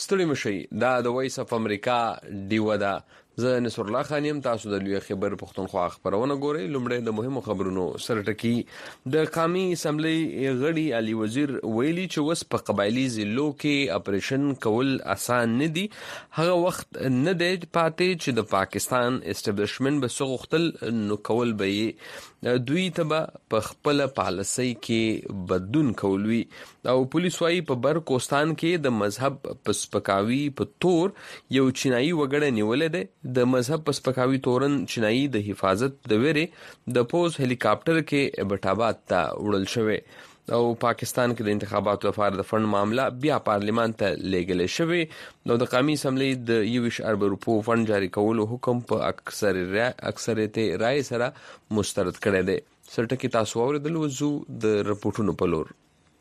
ستړي مشي دا د وایس اف امریکا ډیو ده. زه نصر الله خان یم. تاسو د لوی خبر پښتونخوا خبرونه ګورئ. لومړی د مهمو خبرونو سره ټکی. د قومي اسمبلی غړي علي وزیر ویلي چې وس په قبایلی ضلعو کې اپریشن کول آسان نه دي. هغه وخت نه دی پاتې چې د پاکستان اسټابلیشمنت به سغختل نو کول به دوی ته په خپل پالیسي کې بدون کولوي. او پولیس وايي په بر کوستان کې د مذهب پسپکاوي په تور یو چینایي وګړی نیولې ده. د مذهب پسپکاوي تورن چینایي د حفاظت د ویرې د پوز هلیکاپټر کې بټابات ته وړل شوی. او پاکستان کې د انتخاباتو لپاره د فند معاملہ بیا پارلیمان ته لیږل شوی. نو د قومي اسمبلی د 20 ارب روپو فند جاری کولو حکم په اکثریت رائے سره مسترد کړی دی. سرټکی تاسو اوریدل وزو د رپورټونو په لور.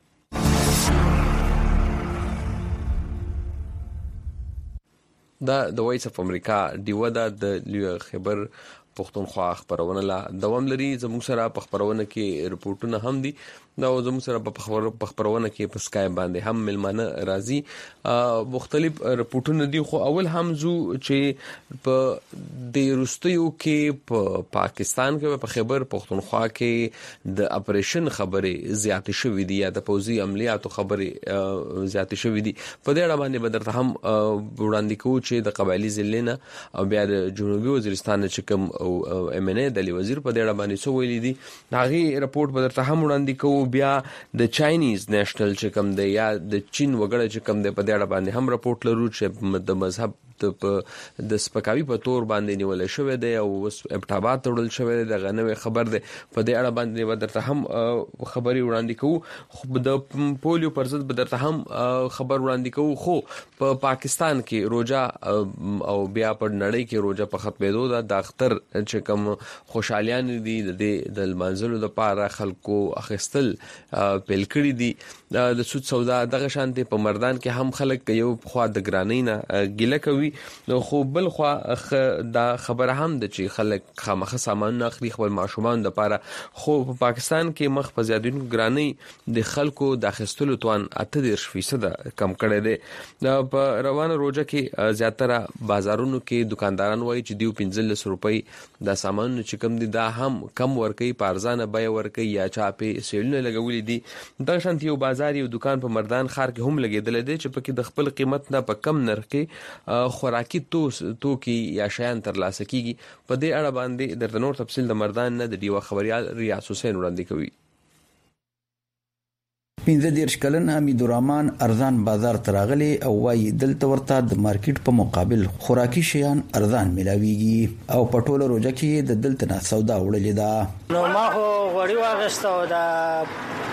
دا د وایس اف امریکا ډیو ده د لوی خبر پښتونخوا خبرونه لا دوام لري. زموږ سره په خبرونه کې رپورټونه هم دي. دا زموږ سره په خبرونه کې په سکای باندې هم ملمانه راځي. مختلف رپورټونه دي خو اول هم زو چې په د روستیو کې په پاکستان کې په خبر پښتونخوا کې د اپریشن خبره زیاتې شوې دي یا د پوزي عملیاتو خبره زیاتې شوې دي. په دې اړه باندې بدرته هم وړاندې کوو چې د قبایلی ضلع او بیا د جنوبي وزیرستان چې کوم او ام ان ای د وزیر په دې اړه باندې سو ویلي دي. هغه رپورټ بدرته هم وړاندې کوو. بیا د چاینیز نېشنل چې کوم دی یا د چین وګړي چې کوم دی په دې اړه باندې هم رپورټ لرو چې د مذهب د سپکاوي په تور باندې نیول شوی دی او ابټابات تړل شوی دی. دغه نوې خبر دی په دې اړه باندې بدرته هم خبري وړاندې کوو. خو د پولیو پر ضد بدرته هم خبر وړاندې کوو. خو په پاکستان کې روزه او بیا په نړۍ کې روزه په ختمېدو ده. د اختر چې کوم خوشالیان دي د منځلو لپاره خلکو اخستل پیل کړی دي. د سود سودا دغه شانتي په مردان کې هم خلک یو خوا د ګرانۍ نه ګیله کوي. نو خو بل خو دا خبره هم د چې خلک خامخه سامان اخلي خپل ماشومان د لپاره. خو په پاکستان کې مخ په زیاتونو ګرانۍ د خلکو د اخستلو توان 38% کم کړی دی. په روانه روزه کې زیاتره بازارونو کې دکانداران وایي چې دیو 15 روپۍ د سامان چې کم دي دا هم کم ورکي پارزانه بیا ورکي یا چاپې سیلونه لګولې دي. دا شانتي یو بازار یو دکان په مردان خار کې هم لګیدل دي چې پکې د خپل قیمت نه په کم نرخ کې خوراکي توکي یا شیان ترلاسه کیږي. په دې اړه باندې د نور تفصیل د مردان نه د دیو خبريال ریاض حسین وړاندې کوي. 15 کلن حمید الرحمن ارزان بازار تراغلي او وايي دلته ورته د مارکیټ په مقابل خوراکي شیان ارزان ملاويږي او په ټوله روزه کې د دلته نه سودا وړلې ده. نو ما خو غوړي واغسته او دا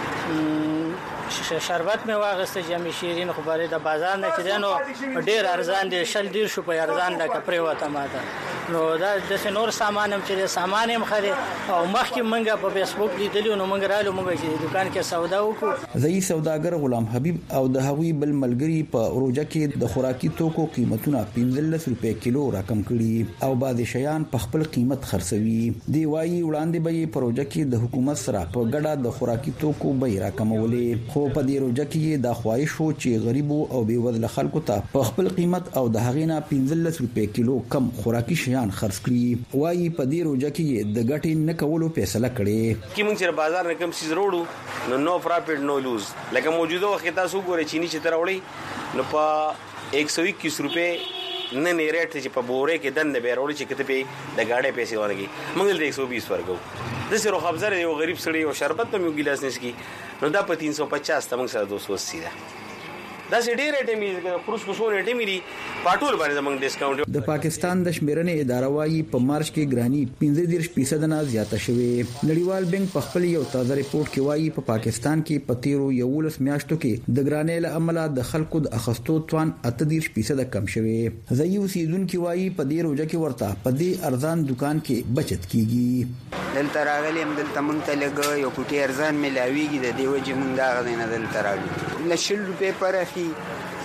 شربت می واغسته جمع شیرین خو باره د بازار نه چې نو ډیر ارزان دي. شل ډیر شو په ارزان د کپړې وته ماته. نو دا د نور سامان هم چې سامان هم خري او مخکې منګه په فیسبوک لیدلو نو منګ رالو منګه چې دکان کې سودا وکړو. ځای سوداګر غلام حبیب او د هغوی بل ملګری په روزه کې د خوراکي توکو قیمتونه 15 روپے کیلو راکم کړي او بعض شیان په خپل قیمت خرڅوي. دی وايي وړاندې به په روزه کې د حکومت سره په ګډه د خوراکي توکو به راکمولې. خو په دې روزه کې د خواهش شو چې غریبو او بې وزله خلکو ته په خپل قیمت او د هغې نه 15 روپے کیلو کم خوراکي شیان خرڅ کړي. وايي په دې روزه کې د ګټې نه کولو فیصله کړې. کی موږ چې بازار نه کم سیز وروړو نو پروفټ نو لوز. لکه موجوده وخت تاسو ګورئ چینی چې تر وړي نو په 121 روپے نه نه ریټ چې په بوره کې دنه به وروړي چې کته په د گاډي پیسې ورګي موږ د 120 ورګو. د سره خبره یو غریب سړی او شربت په یو ګلاس نشکی نو دا په 350 تمنګ سره 280 ده. دا سړي ریټ می پروس کو سو ریټ می پټول باندې زمنګ ډیسکاونټ. د پاکستان د شمیرنې اداره وايي په مارچ کې ګرانی 15% نه زیاته شوې. نړیوال بانک په خپل یو تازه ریپورت کې وايي په پاکستان کې په تیرو 11 میاشتو کې د ګرانی له عمله د خلکو د اخستو توان 38% کم شوې. ځایي اوسیدونکو وايي په دې روزه کې ورته په دې ارزان دکان کې بچت کیږي. دلته راغلي هم دلته مونږ ته لګ یو پټي ارزان ملاويږي د دې وجه مونږ دا غوښنه دلته راغلي. ل 10 روپے پر اخی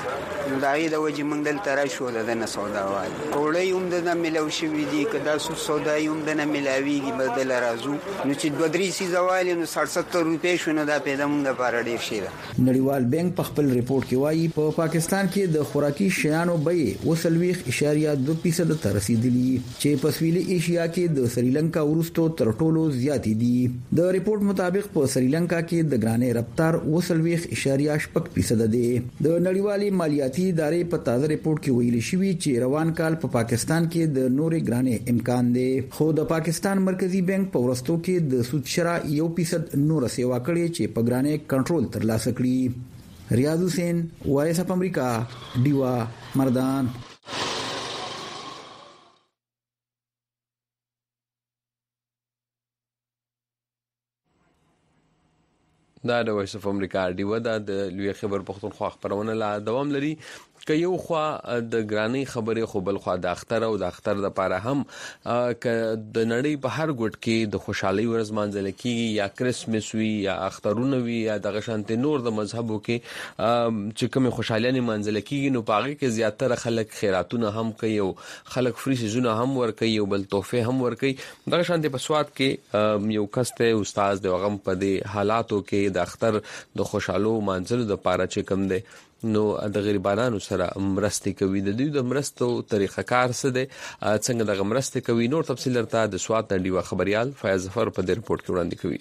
نو دا غي د وجه موږ دلته راشو د نه سودا وای کوړی هم د نه ملو شوی دي کدا سودا هم د نه ملاویږي بدل راځو نو چې 2-3 سیزوالي نو 70 روپے شونه دا پیدا موږ لپاره ډیر شي. نړیوال بانک په خپل ریپورت کې وایي په پاکستان کې د خوراکي شیانو بیې وسلويخ 2.2% ته رسیدلي چې په سویلي ایشیا کې د سریلانکا ورستو تر ټولو زیات دي. د ریپورت مطابق په سریلانکا کې د ګرانې رفتار وسلويخ 0.8% دی. د نړیوالي مالیاتي ادارې په تازه ریپورت کې ویلي شوی چې روان کال په پاکستان کې د نورې ګرانې امکان دی خو د پاکستان مرکزی بانک په ورستو کې د سود شرح 1% نور سیوا کړي چې په ګرانې کنټرول ترلاسه کړي. ریاض حسین وایس اف امریکا دیوا مردان. دا د وایس اف امریکا دیوا د لوی خبر پښتونخوا خبرونه لا دوام لري که یو خوا د ګرانی خبرې خو بل خوا د اختر او د اختر د پاره هم ک د نړۍ په هر ګډ کې د خوشحالي ورځ مانځل کیږي یا کرسمس وی یا اخترونه وی یا د غشانت نور د مذهبو کې چې کوم خوشحالي مانځل کیږي نو پاغه کې زیاتره خلک خیراتونه هم کوي او خلک فری سيزونه هم ور کوي او بل تحفه هم ور کوي. د غشانت په سواد کې یو کسته استاد د غم په دې حالاتو کې د اختر د خوشحالو مانځلو د پاره چې کوم دی نو د غریبانو سره مرستې کوي. د دوی د مرستو طریقه کار څه دی څنګه د مرستې کوي نور تفصیل درته د سواد د ډیوا خبريال فیاض ظفر په دې رپورت کې وړاندې کوي.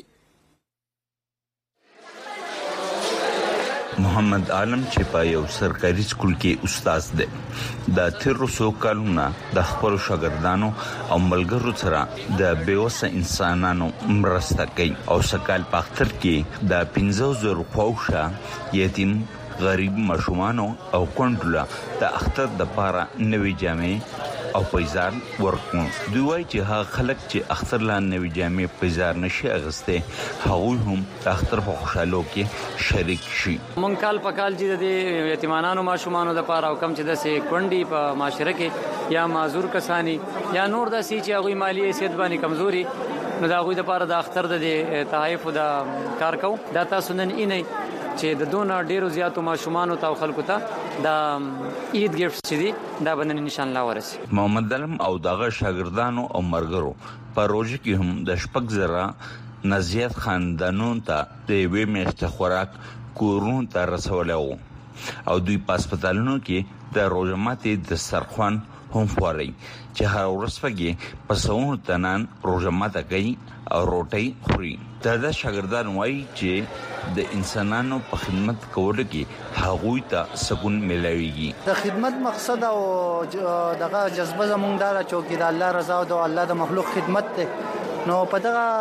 محمد عالم چې په یو سرکاري سکول کې استاد دی د تیرو کالونو د خپل شاګردانو او ملګرو سره د بیوسه انسانانو مرسته کوي او سکال په اختر کې د 15000 خوښه یتیم غریب ماشومان او کونډله د اختر د پاره نوې جامې او پیزار ورکو. دوی وايي چې هغه خلک چې اختر لا نوې جامې پیزار نشي اغسته هغوی هم د اختر په خوشحالو کې شریک شي. مونږ کال په کال چې د یتیمانو ماشومان د پاره او کم چې د سه کونډي په معاشره کې یا معذور کسانی یا نور د سي چې هغه مالی حیثیت باندې کمزوري نو دا غوي د پاره د اختر د تحائف د کار کو دا تاسو نن اینه چې د دونه ډیرو زیاتو ماشومان او خلکو ته د عید ګفټ چې دي دا باندې نشان لا ورسي. محمد علم او دغه شاګردانو او مرګرو په روزه کې هم د شپږ زره نزيات خاندانونو ته د وی میشته خوراک کورون ته رسولو او دوی په هسپتالونو کې د روزه ماتي د سرخوان هم فوري چې هر ورځ پکې پسونو تنان روزه ماته کوي او روټي خوري. دا شاګردان وایي چې د انسانانو په خدمت کولو کې هغوی ته سکون ملويږي. د خدمت مقصد او دغه جذبه زمونږ دا چې د الله رضا او د الله د مخلوق خدمت ته نو په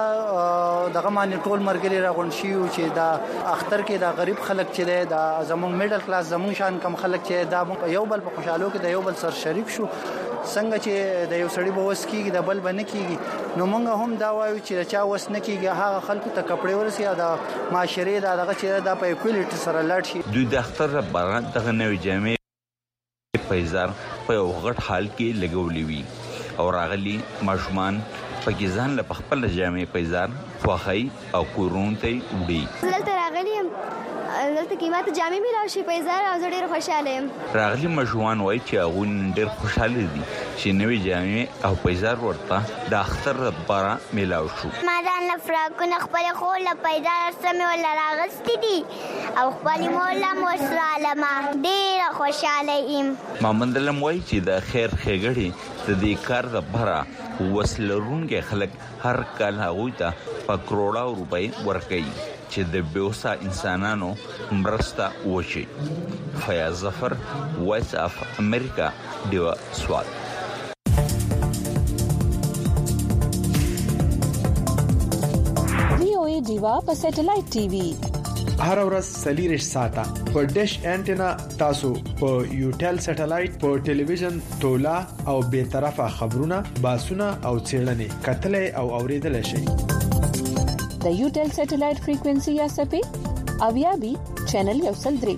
دغه باندې ټول مرګلي راغون شي چې دا اختر کې دا غریب خلک چې دا زمونږ میډل کلاس زمونږ شان کم خلک چې دا یو بل په خوشاله کې د یو بل سر شریک شو څنګه چې د یو سړي بوس کېږي د بل باندې کېږي نو موږ هم دا وایو چې چا وس نه کېږي هغه خلکو ته کپڑے ورسي دا معاشري دا دغه چې دا په اکوالټي سره لاړ شي. دوی د اختر باران دغه نوې جامې پیزار په یو غټ حال کې لګولې وي او راغلي ماشومان پاکستان له خپل جامې پیزار خوخی او کورون ته وړي. دلته راغلي دلته قیمت جامې ملو شي پیزار او ډېر خوشاله یم. راغلي ماشومان وایي چې هغه ډېر خوشاله دي چې نوې جامې او پیزار ورته د اختر لپاره ملو شو. ما دا نه فراکونه خپل خو له پیزار سمې ولا راغستې دي او خپل مولا مسلمه ډېر خوشاله یم. محمد علم وایي چې د خیر خېګړي د دې کار لپاره وسلرونکو خلک هر کال هغوی ته په کروڑو روپۍ ورکوي چې د بیوسا انسانانو مرسته وشي. فیاض ظفر وایس اف امریکا دیوا سواد. وی دیوا په سټلایټ ټي وي هر ورځ سلیریش ساته په ډیش انټینا تاسو په یوټل سټلایټ په ټلویزیون تولا او به طرفه خبرونه باسونه او چیرلنې کتلې او اوریدل شي. د یوټل سټلایټ فریکوئنسي یا سپې او یا بي چینل یو سل درې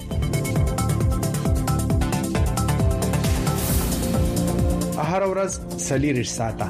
هر ورځ سلیریش ساته.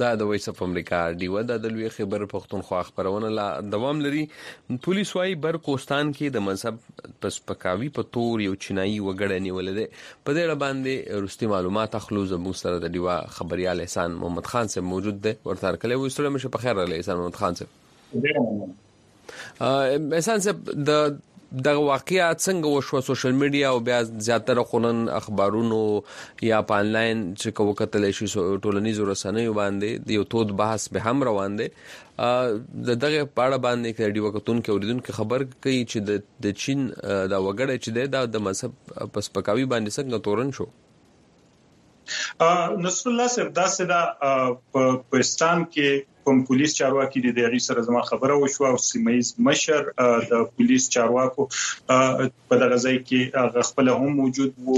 دا د وایس اف امریکا ډیوه د لوی خبر پښتونخوا خبرونه لا دوام لري. پولیس وايي بر کوستان کې د مذهب پسپکاوي په تور یو چینایي وګړی نیول دی. په دې اړه باندې رستي معلومات اخلو. زموږ سره د ډیوه خبريال احسان محمد خان صاحب موجود دی. ورته کله وې سره مشه په خیر راغلی احسان محمد خان صاحب. احسان صاحب د واقعیت څنګه وشو سوشل میډیا او بیا زیاتره خونن اخبارونو یا په انلاین چې کوم کتل شي ټولنیزو رسنیو باندې یو تود بحث به هم روان دي. د دغه پاړه باندې کې ډیو کتون کې اوریدونکو خبر کوي چې د چین دا وګړی چې د مذهب پسپکاوي باندې څنګه تورن شو. نصر الله صاحب دا سدا پاکستان کې کوم پولیس چارواکي د دغه سره زما خبره وشو او سیمایز مشر د پولیس چارواکو په دغه ځای کې خپل هم موجود وو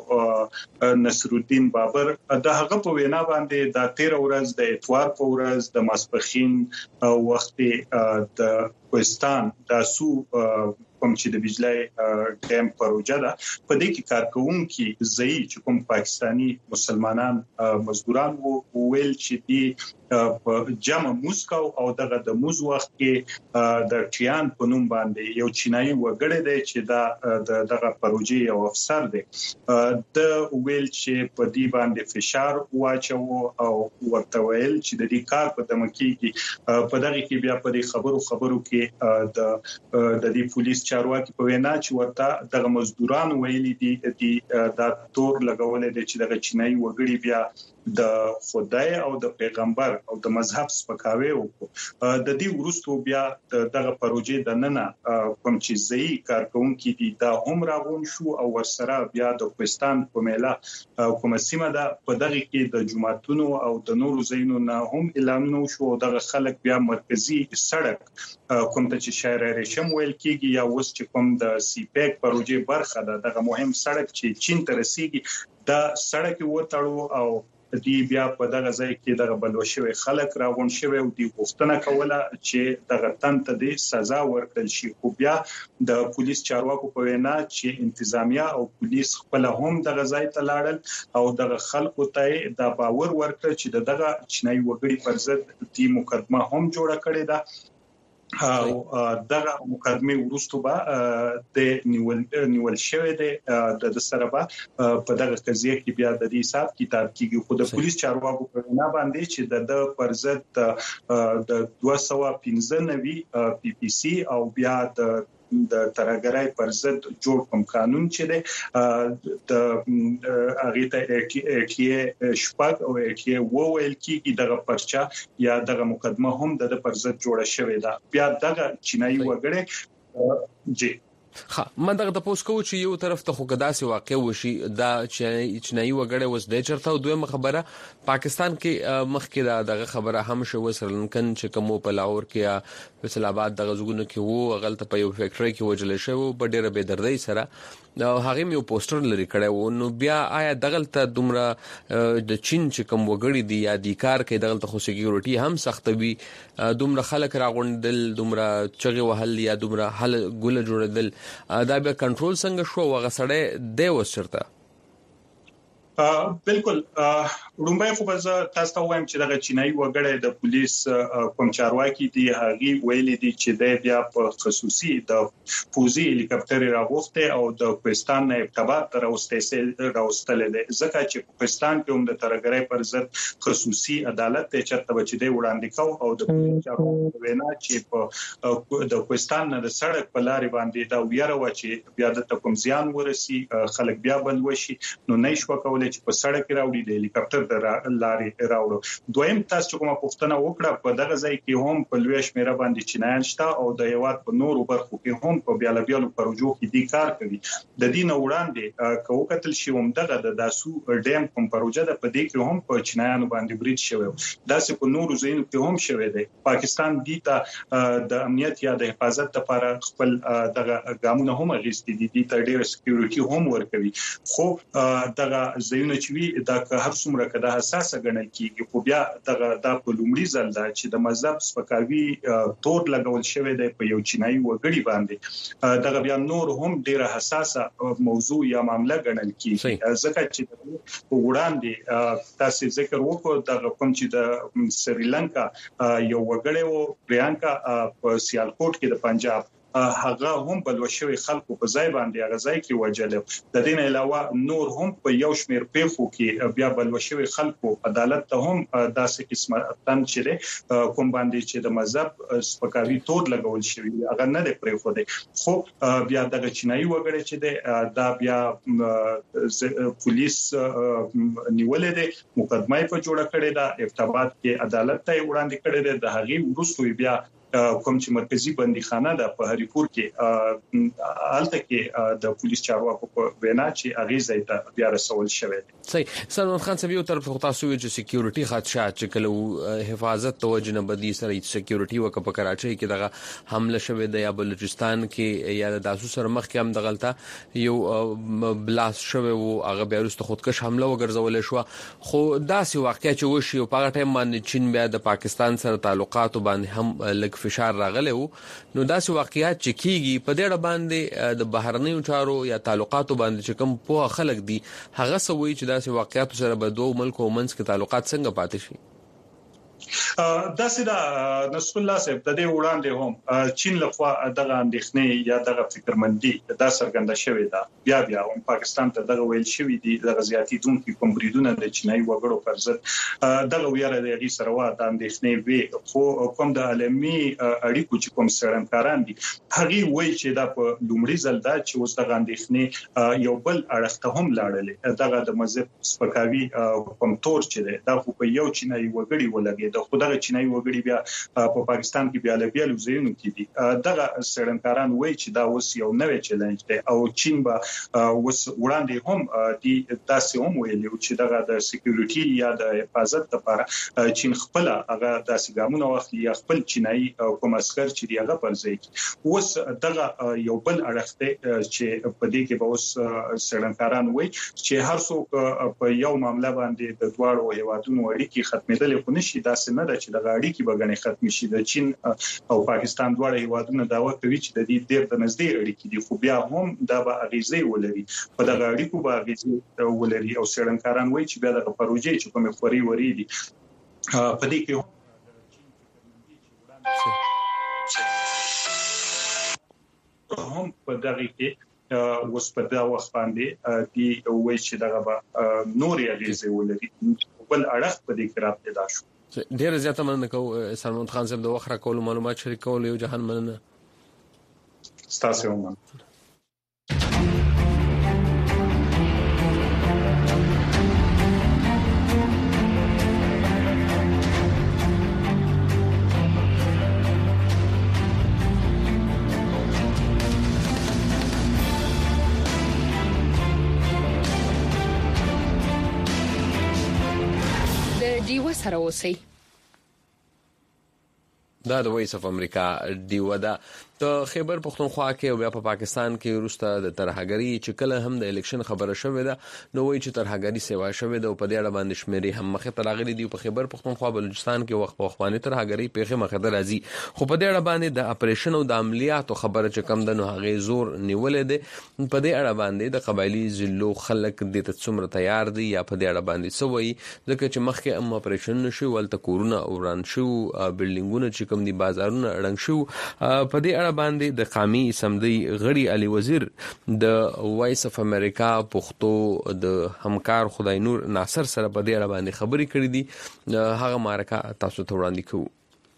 او نصر الدین بابر د هغه په وینا باندې د 13 ورځ د اتوار په ورځ د ماسپخین وخت د پاکستان د سو کوم چې د بجلی ډیم پروژه ده په دې کې کارکونکو ځای چې کوم پاکستانی مسلمانان مزدوران وو ویل چې دی په جمع موسکو او دغه د موز وخت کې د ټیان په نوم باندې یو چینایي وګړی دی چې دا دغه پروژې یو افسر دی د ویل چې په دې باندې فشار واچو او ورته ویل چې د دې کار په دمه کې په دغه کې بیا په دې خبرو کې د دې پولیس چارواکي په وینا چې ورته دغه مزدوران ویلي دي د تور لګولې دي چې دغه چینایي وګړي بیا د خدای او د پیغمبر او د مذهب سپکاوي وکړو. د دې ورستو بیا دغه پروژې د نننه کوم چې ځای کارکونکو دي دا هم راغون شو او ورسره بیا د پاکستان په میله کومه سیمه ده په دغه کې د جماعتونو او د نورو ځایونو نه هم اعلانونه شو. دغه خلک بیا مرکزی سړک کوم ته چې شهر ریشم ویل کېږي یا اوس چې کوم د سی پیک پروژې برخه ده دغه مهم سړک چې چین ته رسیږي دا سړک وټړو او دی بیا په دغه ځای کې دغه بلوشوي خلک راغون شوی او دی غوښتنه کوله چې دغه تنت د سزا ورکړل شي. خو بیا د پولیس چارواکو په وینا چې انتظامیه او پولیس خپل هم دغه ځای ته لاړل او دغه خلکو ته د باور ورکړ چې دغه چینایي وګړي پر ضد دی مقدمه هم جوړه کړې ده او دغه مقدمه ورستو به د نیول شوی دی د سره به په دغه قضیه کې بیا د دې حساب کتاب کېږي. خو د پولیس چارواکو په وینا باندې چې د پر ضد د 215 پی پی سی او بیا د ترګرای پر ضد جوړ کوم قانون چې دی د هغه ته کې شپږ او کې وویل کېږي دغه پرچا یا دغه مقدمه هم د پر ضد جوړه شوې ده. بیا دغه چینایي وګړي جی ما دغه تاسو کو چې یو طرف ته خو قداسي واقع وشي دا چینایي وګړي وس د چرته او دویمه خبره پاکستان کې مخکې دغه خبره هم شو سرلنکن چې کوم په لاهور کې یا فیصل آباد دغه زګونو کې وو غلطه په یو فیکټری کې وجل شو په ډیره بے دردی سره او هغه یو پوسټر لري کړو. نو بیا آیا دغلته دومره د چین چې کوم وګړي دی یا د کار کې دغلته خو سکیورټي هم سخت وي دومره خلک راغونډل دومره چغي وهل یا دومره حل ګول جوړدل دا به کنټرول څنګه شو وغه سړی دی وسرته. بالکل رومبای خو بز تاسو ته وایم چې دغه چینایي وګړي د پولیس کوم چارواکي دی هغه ویلي دي چې د بیا په خصوصي د فوزي هلیکاپټر راغوښته او د پاکستان نه ارتباط تر راوستل دي ځکه چې پاکستان کې هم د ترګرای پر ضد خصوصي عدالت ته چرته بچی دی وړاندې کو او د پولیس چارواکو وینا چې په د پاکستان نه د سړک په لارې باندې دا ویره و چې بیا د کوم زیان ورسي خلک بیا بل وشي نو نه شو کولای چې په سړک راوړي د هلیکاپټر د لارې راوړو. دویم تاسو کومه پوښتنه وکړه په دغه ځای کې هم په لوی شمیره باندې چینایان شته او د یوات په نورو برخو کې هم په بیالو پروژو کې دي کار کوي. د دې نه وړاندې کوو کتل شي هم دغه د داسو ډیم کوم پروژه د پدې کې هم په چینایانو باندې بریټ شوی داسې په نورو ځایونو کې هم شوی دی. پاکستان دي ته د امنیت یا د حفاظت لپاره خپل دغه ګامونه هم اخیستي دي ته ډېر سکیورټي هم ورکوي. خو دغه ځایونه چې وي دا که هر څومره کده حساسه ګڼل کیږي خو بیا دا په لومړي ځل دا چې د مذهب سپکاوي تور لګول شوی دی په یو چینایي وګړي باندې دغه بیا نور هم ډیره حساسه موضوع یا معاملې ګڼل کیږي ځکه چې وړاندې تاسو ذکر وکړو د کوم چې د سریلانکا یو وګړی وو پریانکا په سیالکوټ کې د پنجاب هغه هم بلوشوي خلکو په ځای باندې هغه ځای کې وجل د دین علاوه نور هم په یو شمیر پیښو کې بیا بلوشوي خلکو عدالت ته هم داسې قسمه تم چره کوم باندې چې د مذهب سپکاوي تور لګول شوی هغه نه دی پرې خو دی خو بیا د چینایي وګړي چې دا بیا پولیس نیولې ده مقدمه په جوړه کړې ده ارتباط کې عدالت ته وړاندې کړې ده د هغې وروسته بیا کوم چې مرکزی بندیخانه ده په هریپور کې الته کې د پولیس چارواکو په وینا چې اغه ځای ته بیا رسول شوی دی. صحیح. سلمان خان صاحب یو طرف خو تاسو چې سکیورټي خدشات چې کله حفاظت توجه نه بدی سره سکیورټي وک په کراچۍ کې دغه حمله شوه د یا بلوچستان کې یا د داسو سره مخ کې هم د غلطه یو بلاس شوه او هغه بیا وروسته خودکش حمله وګرځول شو خو داسې واقعیا چې وشي او په ټیم باندې چین بیا د پاکستان سره تعلقات باندې هم لګ فشار راغلی وو نو داسې واقعیات چې کیږي په دې اړه باندې د بهرنیو چارو یا تعلقاتو باندې چې کوم په خلک دي هغه سوي چې داسې واقعیات سره به دوه ملکو منځ کې تعلقات څنګه پاتې شي. داسې دا نصر الله صاحب د دې وړاندې هم چین لخوا دغه اندېښنې یا دغه فکرمندي دا څرګنده شوې ده بیا هم پاکستان ته دغه ویل شوې دي د غزياتي دونکو کوم بریدونه د چینایي وګړو پر ضد دغه ویره د غي سره وا د اندېښنې وي خو کوم د عالمي اړیکو چې کوم سرنکاران دي هغه وایي چې دا په لومړي ځل دا چې اوس دغه اندېښنې یو بل اړخته هم لاړلې دغه د مذهب سپکاوي کوم تور چې دا خو په یو چینایي وګړي ولګي د خدای چینایي وګړي بیا په پاکستان کې بیا له بیل زینو کې دي دغه سرنکاران وایي چې دا اوس یو نوې چیلنج دی او چین به اوس وړاندې هم دي تاسو هم ویلي چې دغه د سکیورټي یا د حفاظت لپاره چین خپل هغه داسې ګامونه واخلي یا خپل چینایي کوم عسكر چې دی هغه پر ځای اوس دغه یو بل اړخ دی چې په دې کې به اوس سرنکاران وایي چې هر څوک په یو معاملې باندې د دواړو هیوادونو اړیکې ختمېدل خو نشي داسې نه چې د غاړي کې بغنې ختم شي د چین او پاکستان دواړه هیوادونو دعوه کوي چې د دې ډېر د نږدې اړیکې دي خو بیا هم دا به اغیزه ولري په دغه اړیکو به اغیزه ولري او سرنکاران وایي چې بیا د پروژې چې کومه خوري وری دي په دې کې هم په دغه کې وس په دا وخت باندې دی وایي چې دغه به نوري اغیزه ولري بل اړخ په دې کې راځي شو. ډیر زیاته مننه کوم سلمان خان صاحب د وخت را کول معلومات شریکول یو جهان مننه ستاسو هم سره اوسئ. دا د وایس اف امریکا دیو دا د خیبر پختونخوا کې او بیا په پاکستان کې وروسته د ترهګری چې کله هم د الیکشن خبره شوې ده نو وایي چې ترهګری سیوا شوې ده او په دې اړه باندې شمیرې هم مخه ترغلي دی په خیبر پختونخوا بلوچستان کې وخت په خواني ترهګری پیخه مخه راځي خو په دې اړه باندې د اپریشن او د عملیاتو خبره چې کم د نو هغه زور نیولې ده په دې اړه باندې د قبایلی ضلعو خلک د څومره تیار دي یا په دې اړه باندې سوي ځکه چې مخکې هم اپریشن نشو ولته کورونه اوران شو بلډینګونه چې کوم دي بازارونه اړنګ شو په دې اړه باندې د قومي سمدي غړي علي وزیر د وایس اف امریکا پښتو د همکار خدای نور ناصر سره په دې اړه باندې خبرې کړې دي هغه مارکه تاسو ته وړاندې کوو.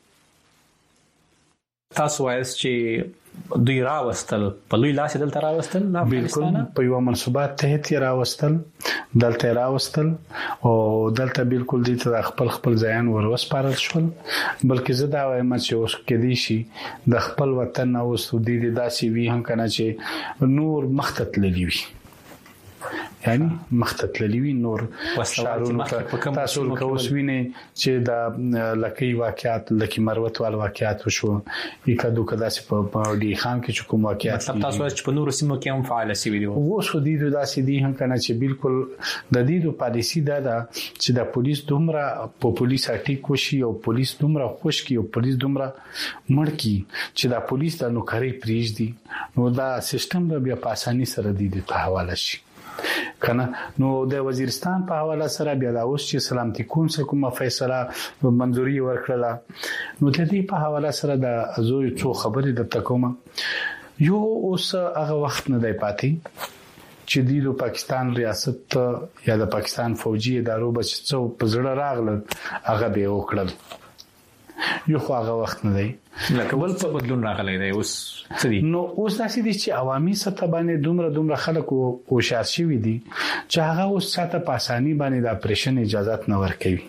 تاسو وایس چې دوی راوستل په لوی لاس دلته راوستل نه بالکل په یو منصوبات تحت راوستل دلته راوستل او دلته بالکل دي ته خپل ځایان وروسپارل شول بلکې زه دا وایم چې اوس کې دي شي د خپل وطن او سعودي د داسي وی هم کنه چې نور مختت للی وي یعنی مختتللی وی نور شارونو تاسو کوس ویني چې د لکی واقعات لکی مروت وال واقعات وشو یکادو کداسې په دی خان کې کوم واقعات مطلب تاسو چې په نور سیمو کې هم فعال سی ویډیو وو شو دي داسې دي هم کنه چې بالکل د دې پالیسی دا چې د پولیس دومره په پولیس اټیک وشي او پولیس دومره خوش کی او پولیس دومره مړ کی چې د پولیس د نوکری پریج دي نو دا سیستم به بیا په اساني سره د حواله شي کنه نو د وزیرستان په حواله سره بیا د اوس چې سلامتی کونسل کومه فیصله منځوري ورکړه نو د دې په حواله سره د زوی څو خبرې د تکومه یو اوس هغه وخت نه دی پاتې چې د پاکستان ریاست یا د پاکستان فوجي ادارو بچ څو په زړه راغله هغه به وکړل یو خو هغه وخت نه دی لکه ول په بدلون راغلی دی اوس څه دي نو اوس داسې دي چې عوامي سطح باندې دومره خلک او شاسي وي دي چې هغه اوس ساته په اساني باندې د اپریشن اجازه نه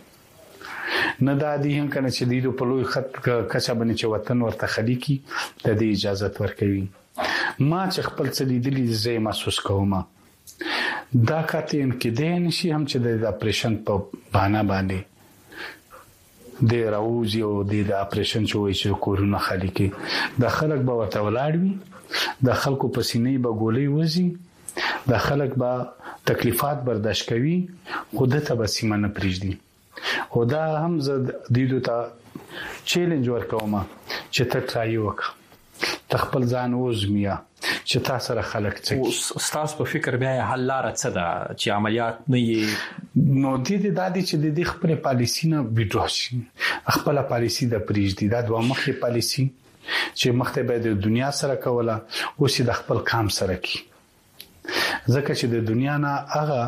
ورکوي نه دا دي هم کنه چې د په لوی خط کچا باندې چې وطن ورته خلی کی د دې اجازه ورکوي ما چې خپل څه لیدلې زې محسوس کوم دا کاتین کې د نشي هم چې د اپریشن په بهانه باندې د راوځي او د اپریشن چوي چې کورونه خالي کې د خلک به ورته ولاړ وي د خلکو په سینې به ګولې وځي د خلک به تکلیفات برداشت کوي خود ته به سیمه نه پریږدي او دا هم زه دیدو ته چیلنج ورکوم چې ته ټرای وکړه تخپل ځان وزمیا چې تاسو سره خلک څه تاسو په فکر بیا حل لار څه ده چې عملیات نه نو دې دادی چې د خپل پالیسی نه وډرا شي خپل پالیسی د پریږدي دا دوه مخه پالیسی چې مخته به د دنیا سره کوله او چې د خپل کام سره کی ځکه چې د دنیا نه هغه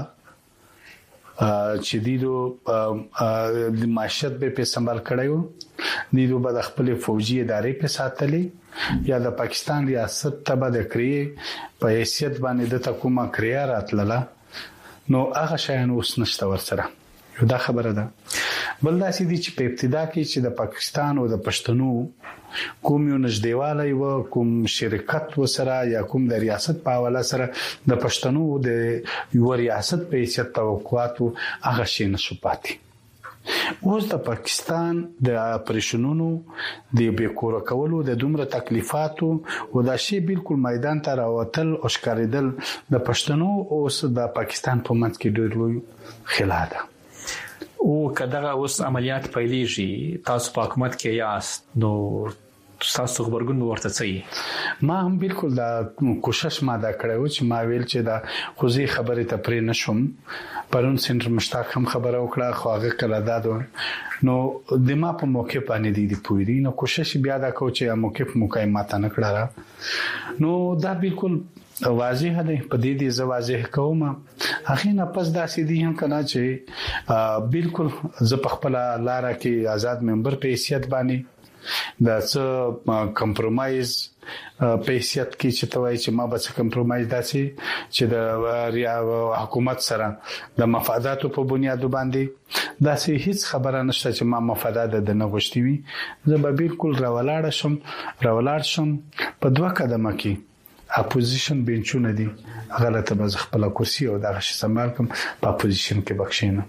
چې د معیشت به سمبال کړیو دیدو به د خپل فوجي ادارې په ساتلې یا د پاکستان ریاست ته د کړی په حیثیت باندې د تکومه کړیا راتلله نو هغه شایان اوس نشته ورسره یو دا خبره ده بل دا سې دي چې په ابتدا کې چې د پاکستان او د پښتنو کوم یو نږدېوالی و کوم شرکت وسره یا کوم د ریاست په حواله سره د پښتنو د یو ریاست په حیثیت توقعات هغه شي نشو پاتې اوس د پاکستان د اپریشنونو د بیکور کولو د دومره تکلیفاتو او د شی بالکل میدان ته راوتل او ښکارېدل د پښتنو اوس د پاکستان په منځ کې ډېر لوی خلا ده او کداغه اوس عملیات پیلېږي تاسو په حکومت کې یاست نو تاسو خبرګون ورته څه ما هم بالکل دا کوشش ما دا کړو چې ما ویل چې دا خوځي خبره ته پرې نشم پرون سنټر مشتاق هم خبره وکړه خو هغه کله دادو نو د ما په موقع باندې دي پوری نو کوشش بیا دا کو چې موقف مقایمات نه کړه نو دا بالکل واضح ده په دې ځ واضح کوم هغه نه پس دا سیدی هم کنا چې بالکل ز په خپل لار کې آزاد ممبر په حیثیت باندې دا څه کمپرمایز په حیثیت کې چې توای چې ما به څه کمپرمایز داسي چې د حکومت سره د مفاداتو په بنیاد باندې داسي هیڅ خبره نشته چې ما مفادات د نه غوښتي وي زه به بالکل راولاړ شم په دوه قدمه کې اپوزیشن بنچونه دي غلطه به خپل کرسي او دغه شی سمال کوم په اپوزیشن کې بخښینه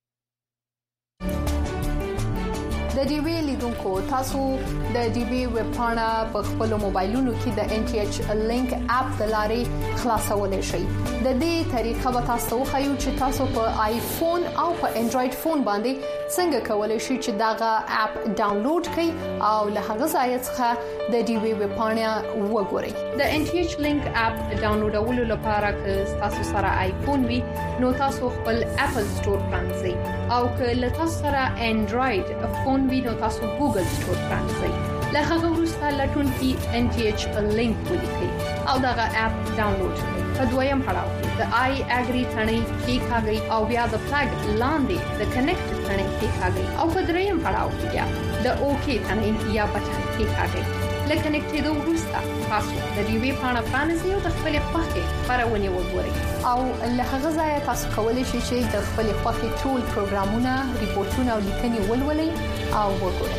د ډي وی لیدونکو تاسو د ډي وی ویب پاڼه په خپل موبایلونو کې د ان ټي ایچ لینک اپ د لارې خلاصولای شئ د دې طریقه به تاسو خو چې تاسو په آیفون او په انډراید فون باندې څنګه کولای شئ چې داغه اپ ډاونلوډ کړئ او له هغه ځای څخه د ډي وی ویب پاڼه وګورئ د ان ټي ایچ لینک اپ ډاونلوډولو لپاره که تاسو سره آیفون وي نو تاسو خپل اپل سٹور پرانځئ او که له تاسو سره انډراید فون وي نو تاسو ګوګل سٹور پرانځئ له هغه وروسته لټون کې ان ټي ایچ لینک ولیکئ او دغه اپ ډاونلوډ کړئ په دویم پړاو کې د آی اګری ثنې کې کاږي او بیا د فلګ لاندې د کنیکټ ثنې کې کاږي او په دریم پړاو کې بیا د اوکی ثنې یا بټن کې کاږي لکه کنیکټېدو وروسته تاسو د ډي وی پاڼه پرانیزئ او د خپل خوښې خبرونه وګورئ او له هغه ځایه تاسو کولی شئ چې د خپل خوښې ټول پروګرامونه ریپورتونه او لیکنې ولولئ او وګورئ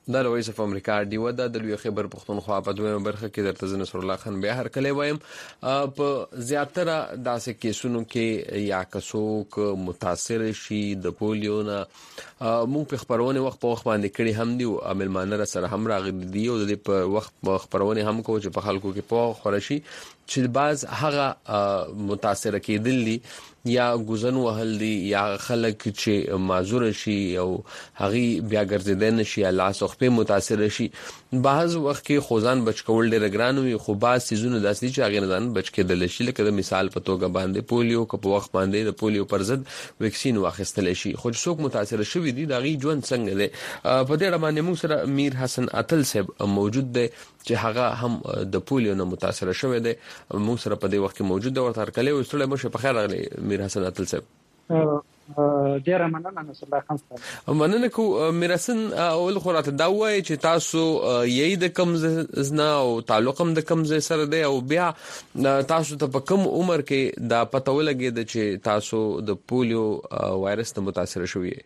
د وایس اف امریکا ډیو د لوی خبر پښتونخوا په دویمه برخه کې درته نصر الله خان بیا هر کله وایم په زیاتره داسې کیسونو کې یا کڅوک متاثر شي د پولیو نه مونږ په خبرونه وخت په وخت باندې کړي هم دی او عملمانه سره هم راغلي دی او د په وخت خبرونه هم کو چې په خلکو کې په خورشي چې باز هغه متاثر کېدلی یا غزن وهل دي یا خلک چې معذور شي او هغه بیا ګرځیدل نشي الله سخت متاثر شي بعض وخت کې خوزان بچ کول ډېر ګران وي خو بعض سيزونه داسې چې هغه نه ځان بچ کېدل شي لکه د مثال په توګه باندې پولیو په وخت باندې د پولیو پر ضد ویکسین واخیستل شي خو څوک متاثر شوی دي دغه ژوند څنګه دی په دې اړه باندې موږ سره میر حسن اتل صاحب موجود دی چې هغه هم د پولیو نه متاثر شوی دی موږ سره په دې وخت کې موجود دی ورته کله وستړی مشه په خیر راغلی میر حسن اتل صاحب ډیر مننه نصر الله خان صاحب مننه کو میر حسن اول خراته دا وایي چې تاسو یی د کم زنا او تعلق هم د کم سره دی او بیا تاسو ته په کم عمر کې دا پته ولګی چې تاسو د پولیو وایرس ته متاثر شوی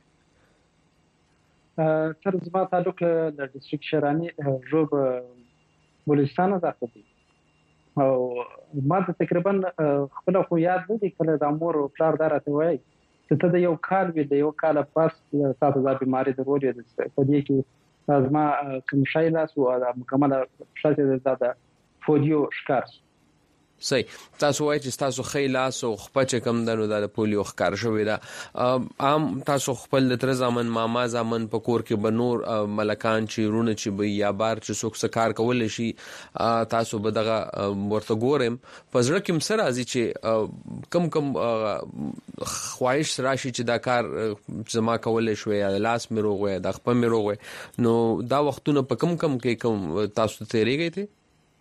تر زما تعلق د ډیسټریکټ شرانی جوب بلوچستان څخه دی او ما تقریبا خپل خو یاد دی کله د امور او پلار درته وای چې ته د یو کال وی د یو کال پاس تاسو د بیماری درولې د په دې کې لازم کوم شای لاس او د مکمل شاته د فوډیو شکار صحیح تاسو وایئ چې تاسو خیلاس او خپچ کم دنو د پولیو ښکار شوی دا عام تاسو خپل د تر زمن ماما زمن په کور کې بنور ملکان چې رونه چې به یا بار چې څوک سکار کول شي تاسو به دغه ورته ګورم پزړه کې مسر ازي چې کم خواهش راشي چې دا کار زما کول شوی یا لاس مې روغ وي د خپل مې روغ وي نو دا وختونه په کم کې کم تاسو تیریږئ ته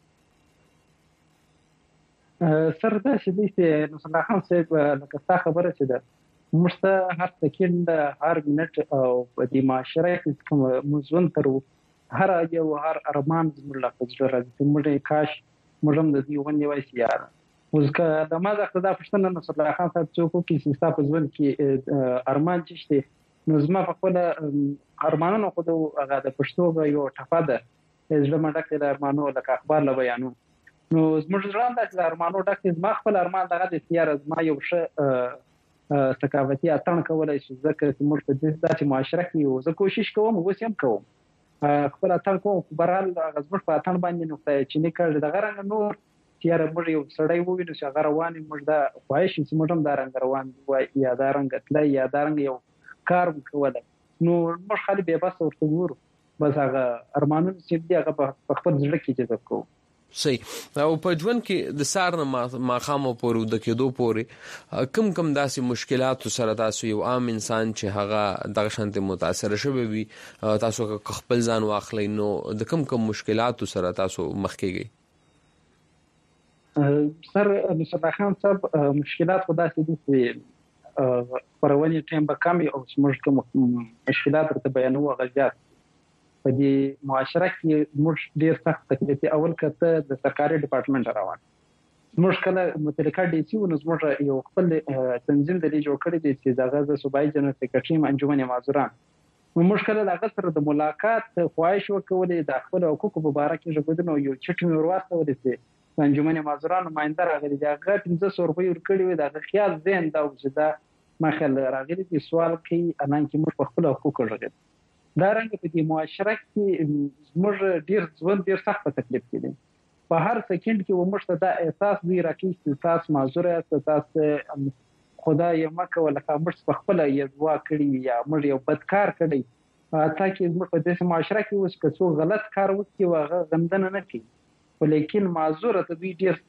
سر دا چې دې نصر الله خان صاحب لکه څه خبره چې ده موږ هر سکند هر منټ او په دې معاشره کې کوم مزون تر هر یو هر ارمان زموږ لا پزړه راځي موږ کاش موږ هم د دې ونی وای سیاره وزکه د ما زخه دا پښتنه نصر الله خان صاحب څوک کې سیستا په ځون کې ارمان چشته نو زما په خپل ارمانونو خو هغه د پښتو یو ټفه ده زړه مډه کې د ارمانو لکه اخبار ل بیانو نو زموږ ځان د ارمانو ډک ما خپل ارمان دغه د سیاره زما یو ښه ثقافتي اتن کولای شي ځکه چې موږ په دې داسې معاشره کې یو زه کوشش کوم اوس هم کوم خپل اتن کوم برال غزمر په اتن باندې نقطه چې نه کړل دغه رنګ نور سیاره موږ یو سړی ووینو چې هغه روان موږ دا خواهش چې موږ هم دا رنګ روان وای یا دا رنګ تل یا دا رنګ یو کار وکول نو موږ خالي به بس ورته ګورو بس هغه ارمانونه چې دی هغه په خپل ځل کې جذب کوو صحیح او په ژوند کې د سار نه ماخامو پورې د کېدو پورې کم داسې مشکلات سره تاسو یو عام انسان چې هغه دغه شانته متاثر شوی وي تاسو خپل ځان واخلئ نو د کم مشکلات سره تاسو مخ کېږئ سر نصر الله خان صاحب مشکلات خدا سي دي پرونی ټیم به کم او موږ کوم مشکلات ته بیانو غږات په دې معاشره کې موږ ډیر سخت تکلیف اول کته د سرکاري ډپارټمنټ روان موږ کله متلکه ډي سي او موږ یو خپل تنظیم د جوړ کړی دی چې دغه د صوبایي جنرال سکرټري انجمن معذوران موږ کله دغه سره د ملاقات خواهش وکولې د خپل حقوقو په اړه کې ژغورنه یو چټ مې ورواستو ولې انجمن معذوران نمائنده راغلي دا غټ 1500 روپۍ ورکړي وي دا خیال زین دا چې دا مخل راغلي دي سوال کوي انان کې موږ په خپل حقوقو ژغورو دا رنګ په دې معاشره کې موږ ډیر سخت تکلیف کړي په هر سکند کې موږ ته دا احساس دی راکې چې تاسو معذور یاست تاسو خدای مکه ولکه موږ په خپل یزوا کړی یا موږ یو بدکار کړی تاکي موږ په دې معاشره کې اوس که څو غلط کار وکړي واغه غندنه نه کوي ولیکن معذور ته ډیر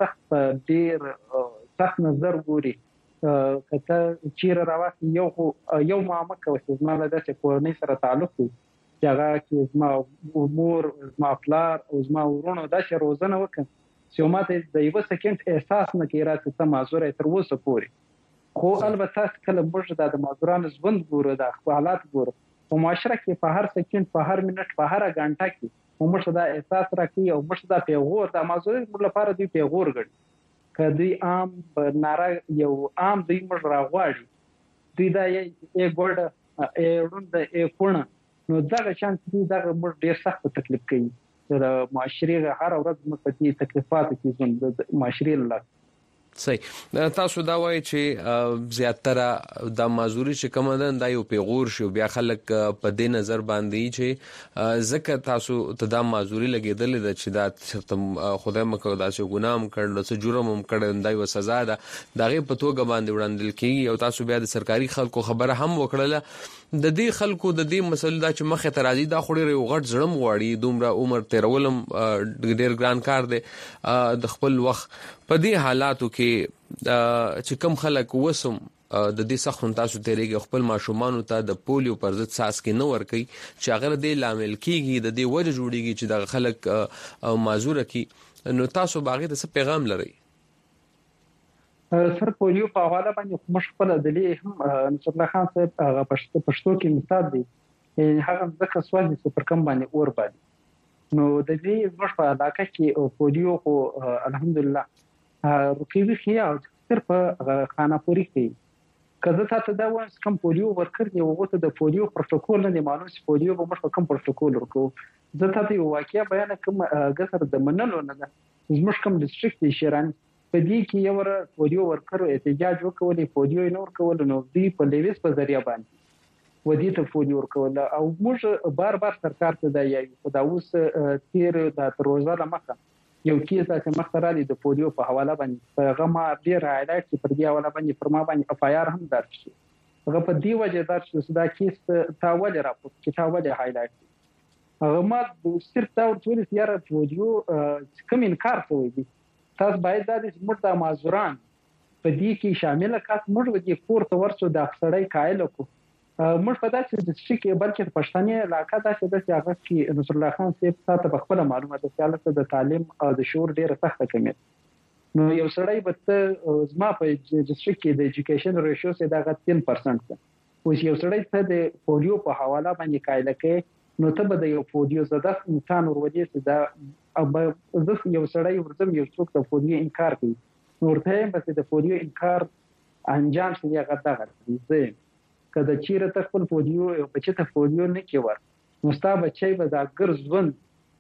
سخت نظر ګوري کته چیرې راوځي یو معامله کوي چې زما له داسې کورنۍ سره تعلق دی چې هغه کې زما امور زما پلار او زما ورونو داسې روزنه وکړي چې ماته د یو سکند احساس نه کوي راځي ته معذور تر اوسه پورې خو البته کله موږ د معذورانو ژوند ګورو د حالات ګورو په معاشره کې په هر سکند په هر منټ په هر غنټه کې موږ دا احساس راکړي او موږ دا پیغور د معذورینو لپاره دی پیغور ګرځي کدی عام ناره یو عام دی موږ راغواړي دوی دا یې ګوډه روند یې کونه نو دغه شان چې دغه موږ ډیر سخت تکلیف کوي د معاشري هر ورځ موږ په دې تکلیفاتو کې ژوند د معاشري له صحیح تاسو دا وایي چې زیاتره د مازوري چې کوم ده د یو پیغور شو بیا خلک په دې نظر باندې چې زکه تاسو ته د مازوري لګیدل د چې دا خدای مکو داسې ګنام کړل څه جرم هم کړل د یو سزا ده دغه په توګه باندې وړاندل کیږي او تاسو بیا د سرکاري خلکو خبره هم وکړله د دې خلکو د دې مسله دا چې مخه ترازی دا خوري یو غټ زړم غواړي دومره عمر تیرولم ډیر ګران کار دی د خپل وخت په دې حالاتو کې چې کم خلک وسم د دې سخت تاسو تیریږي خپل ماشومان ته د پولیو پر ضد ساس کې نه ور کوي چې اگر دې لامل کیږي د دې وجه جوړیږي چې د خلک معذور کی نو تاسو باغې د څه پیغام لري سر پولیو په حواله باندې مشخصه دلی هم نصر الله خان صاحب هغه پښتو کې مثال دی هغه ځکه سوال چې پر کوم باندې اور باندې نو د دې مش په علاقه کې پولیو خو الحمدلله رقیبی خیا او صرف خانه پوری کې کله ته دا وایي کوم پولیو ورکر دی وغوته د پولیو پروتوکول نه معلوم چې پولیو به مش کوم پروتوکول ورکو زه ته یو واقعیا بیان کوم غسر د منلو نه ده زموږ کوم ډیسټریکټ شیران په دې کې یو پولیو ورکر احتجاج وکولي پولیو نور کول نو دی په لیویس په ذریعہ باندې ودی ته پولیو ورکول او موږ بار سرکار ته دا یو دا اوس تیر د تروزه لمخه یو کیسه چې مخතරالي د پولیو په حواله باندې هغه ما ډیر هایلایټ چې پر دې حواله باندې فرما باندې اف آی آر هم درج شي هغه په دې وجه درج شو دا کیس تاول راپور کې تاول هایلایټ هغه ما صرف دا ورته یاره پولیو کوم انکار کوي تاسو باید د موږ د معذوران په دې کې شامل کاس موږ د کور ته ورسو د اخسړی قائل کو موږ په داسې د شي بلکې پښتني علاقه دا چې د هغه کې نصر الله خان صاحب تاسو په خپل معلومات سیاست د تعلیم او د شعور ډیره سخته کمی نو یو سړی به زما په ډیسټریکټ کې د ایجوکیشن ریشیو سره دا 3% ده اوس یو سړی ته د پولیو په حواله باندې قائل کې نو ته به د یو پولیو زده امکان ورودي چې دا او زه یو سړی ورته یو څوک د پولیو انکار کوي نو ورته به د پولیو انکار انجام شي هغه دغه زه کله چې ته خپل پولیو او بچته پولیو نه کیور مستاب بچي به دا ګرځون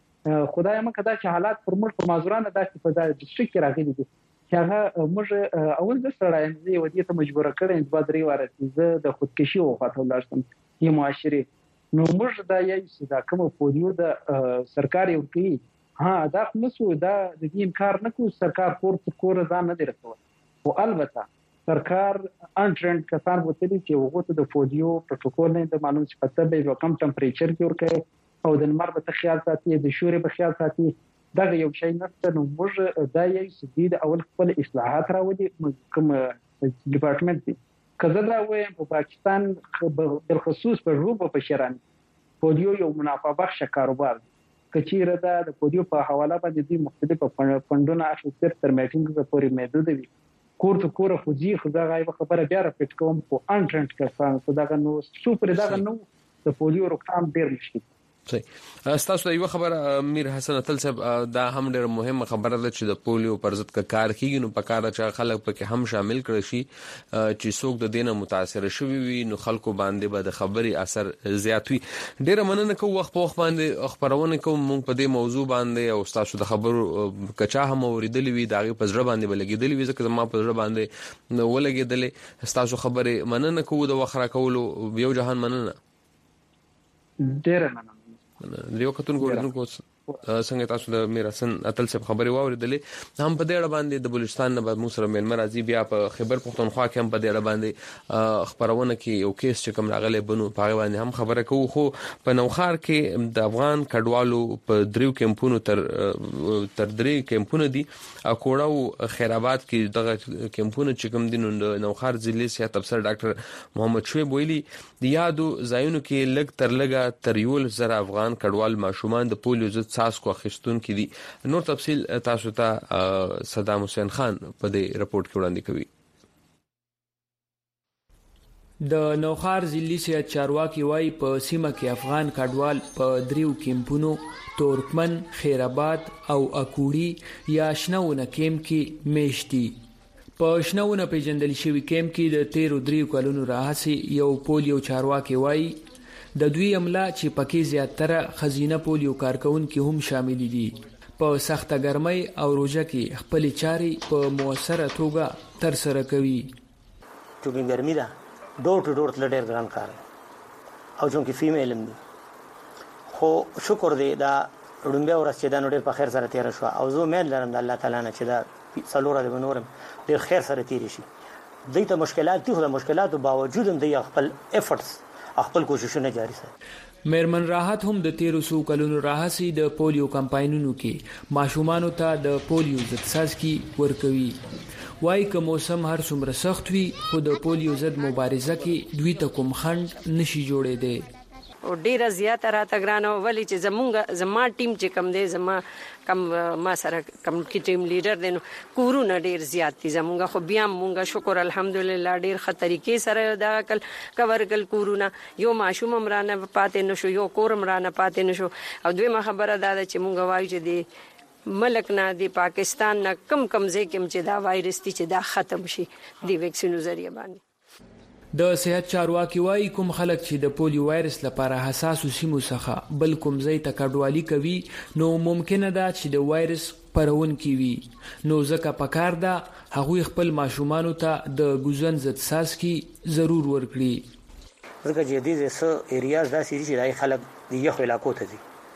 خدای مکه دا چې حالات پر موږ په معذورانه داسې په دای ډیسټریکټ کې راغلي دي چې هغه موږ اول د سره یې ودی ته مجبور کړی د بدري واره زه د خودکشي او خاطر ولرم یو معاشري نو موږ دا یې دا کوم پولیو د سرکاري ورکی ها دا نسو دا د دې انکار نه کو سرکار کور ځان نه درکو او البته سرکار انټرنت کسان وته دي چې وګورئ د پولیو پروتوکول نه د معلوم چې پته به کم ټمپریچر کې ورکه او د نمبر په خیال ساتي د شوري په خیال ساتي دا یو شی نه نو موږ دا یې سدید اول خپل اصلاحات راوړي کوم ډپارټمنټ دي کله دا وایم په پاکستان بل خصوص په روبو په شیران پولیو یو منافع بخش کاروبار کچیره دا د پولیو په حواله باندې دي مختلفه فندونه اخیستل تر میټینګ پورې محدود دي کور ته کور خو ځي خو دا غایب خبره بیا راپټ کوم په انټرنت کسان څه دا نو سوپر دا نو د پولیو روکثام ډیر مشکل صحیح تاسو یو خبر میر حسن اتل صاحب دا هم ډېر مهمه خبره ده چې د پولیو پر ضد کار کیږي نو په کار چې خلک پکې هم شامل کړي شي چې څوک د دینه متاثر شوي وي نو خلکو باندې به د خبري اثر زیات وي ډېر مننه کوم وخت په وخت باندې خبرونه کوم مونږ په دې موضوع باندې او تاسو د خبرو کچا هم اوریدلې وي دا په ځړ باندې بلګیدلې وي ځکه ما په ځړ باندې ولګیدلې تاسو خبره مننه کوو د وخت را کولو یو جهان مننه ډېر مننه یو کتونکو څنګه تاسو د میر حسن اتل څخه خبري واوریدلې هم په دې اړه باندې د بلوچستان نه بعد موږ سره مل مرزي بیا په خیبر پختونخوا کې هم په دې اړه باندې خبرونه کې یو کیس چې کوم راغلی بنو په باندې هم خبره کوو خو په نوخار کې د افغان کډوالو په دریو کمپونو تر درې کمپونه دي کوړاو خیرآباد کې دغه کمپونه چې کوم دي نو نوخار ضلع صحت افسر ډاکټر محمد شعیب ویلي د یادو ځایونو کې لګ تر لګه تر یول زره افغان کډوال ماشومان د پولیو ضد ساس کو اخیستون کې دي نور تفصیل تاسو ته صدام حسین خان په دې رپورت کې وړاندې کوي د نوخار ضلعي صحت چارواکي وايي په سیمه کې افغان کډوال په دریو کمپونو تورکمن خیرآباد او اکوړي یا شنونه کیم کې میشتي په شنونه پیژندل شوی کیم کې د 13 کلونو راهسي یو پولیو چارواکي وايي د دوی عمله چې پکې زیاتره خزینه پولیو کارکونکو هم شامل دي په سخته ګرمۍ او روزه کې خپل چاري په موثره توګه تر سره کوي. چې ګرمي ده ډور ټو ډور تل ډېر ګران کار او چې فیمیل هم دي خو شکر دی دا ډومبه ورځ چې دا نو ډېر په خیر سره تیر شو او زه امید لرم د الله تعالی نه چې دا څلور د بنورم ډېر خیر سره تیر شي. دغه مشکلات دي خو د مشکلاتو باوجود هم د خپل افورټس خپل کوششونه جاري ساتي. میرمن راحت هم د 1300 کلونو راهسي د پولیو کمپاینونو کې ماشومانو ته د پولیو ضد څاڅکي ورکوي. وای که موسم هر څومره سخت وي خو د پولیو ضد مبارزه کې دوی ته کوم خنډ نشي جوړېدی. او ډیره زیاته راته ګرانه ولی چې زما ټیم چې کم دی زما کم ما سره کم کی ټیم لیډر دی نو کورونه ډیر زیات دي زمونږ خو بیا مونږ شکر الحمدلله ډیر ښه طریقې سره دا کور کل کورونه یو ماشوم مرانه پاتې نشو یو کور مرانه پاتې نشو. او دویمه خبره دا ده چې مونږ وایو چې دی ملک نه دی پاکستان نه کم ځای کې چې دا وایرس دی چې دا ختم شي دی ویکسینو ذریعہ باندې. د صحت چارواکي وايي کوم خلک چې د پولیو وایرس لپاره حساس سیمو څخه بل کوم ځای ته کډوالي کوي نو ممکنه ده چې د وایرس پرونکي وي نو ځکه پکار ده هغوی خپل ماشومانو ته د ګوزن ضد څاڅکي ضرور ورکړي. ځکه چې دې څه ایریاز داسې چې دای خلک د یخ علاقو ته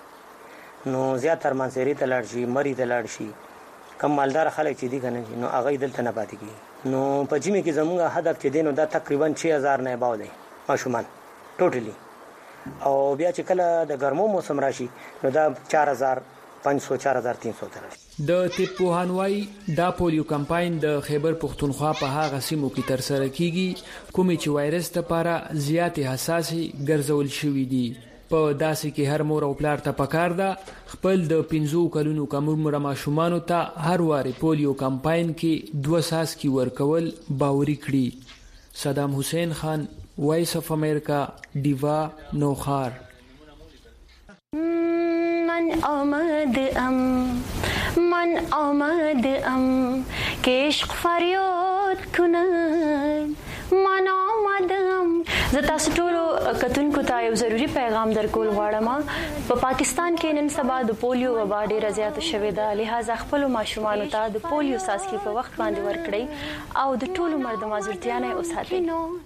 دي نو زیات تر منځري ته لاړ شي مری ته لاړ شي کم مالدار خلک چې دي کنه نو هغه دلته نه پاتې کیږي. نو په جمی کې زموږه هدف چې دینو دا تقریبا 6000 نه باو دی ماشومان ټوټلی او بیا چې کله د ګرمو موسم راشي نو دا 4500 4300 تر. د طب پوهانوي دا پولیو کمپاین د خیبر پختونخوا په هغه سیمو کې تر سره کیږي کومې چې وایرس لپاره زیات حساسي ګرځول شوې دي. په داسې کې هر مور او پلار ته پکار ده خپل د 15 کلونو کم عمر ماشومانو ته هر واري پولیو کمپاین کې 2 څاڅکي ورکول باوري کړي. صدام حسین خان وایس اف امریکا دیوا نوخار. من آمد که عشق فریاد کند من آمدم. زه تاسو ټول کتونکو ته یو ضروری پیغام درکول غواړم. په پاکستان کې نن سبا د پولیو وبا ډیره زیاته شوې ده لہذا خپل ماشومانو ته د پولیو څاڅکي په وخت باندې ورکړئ او د ټول عمر د معذورتیا نه وساتئ.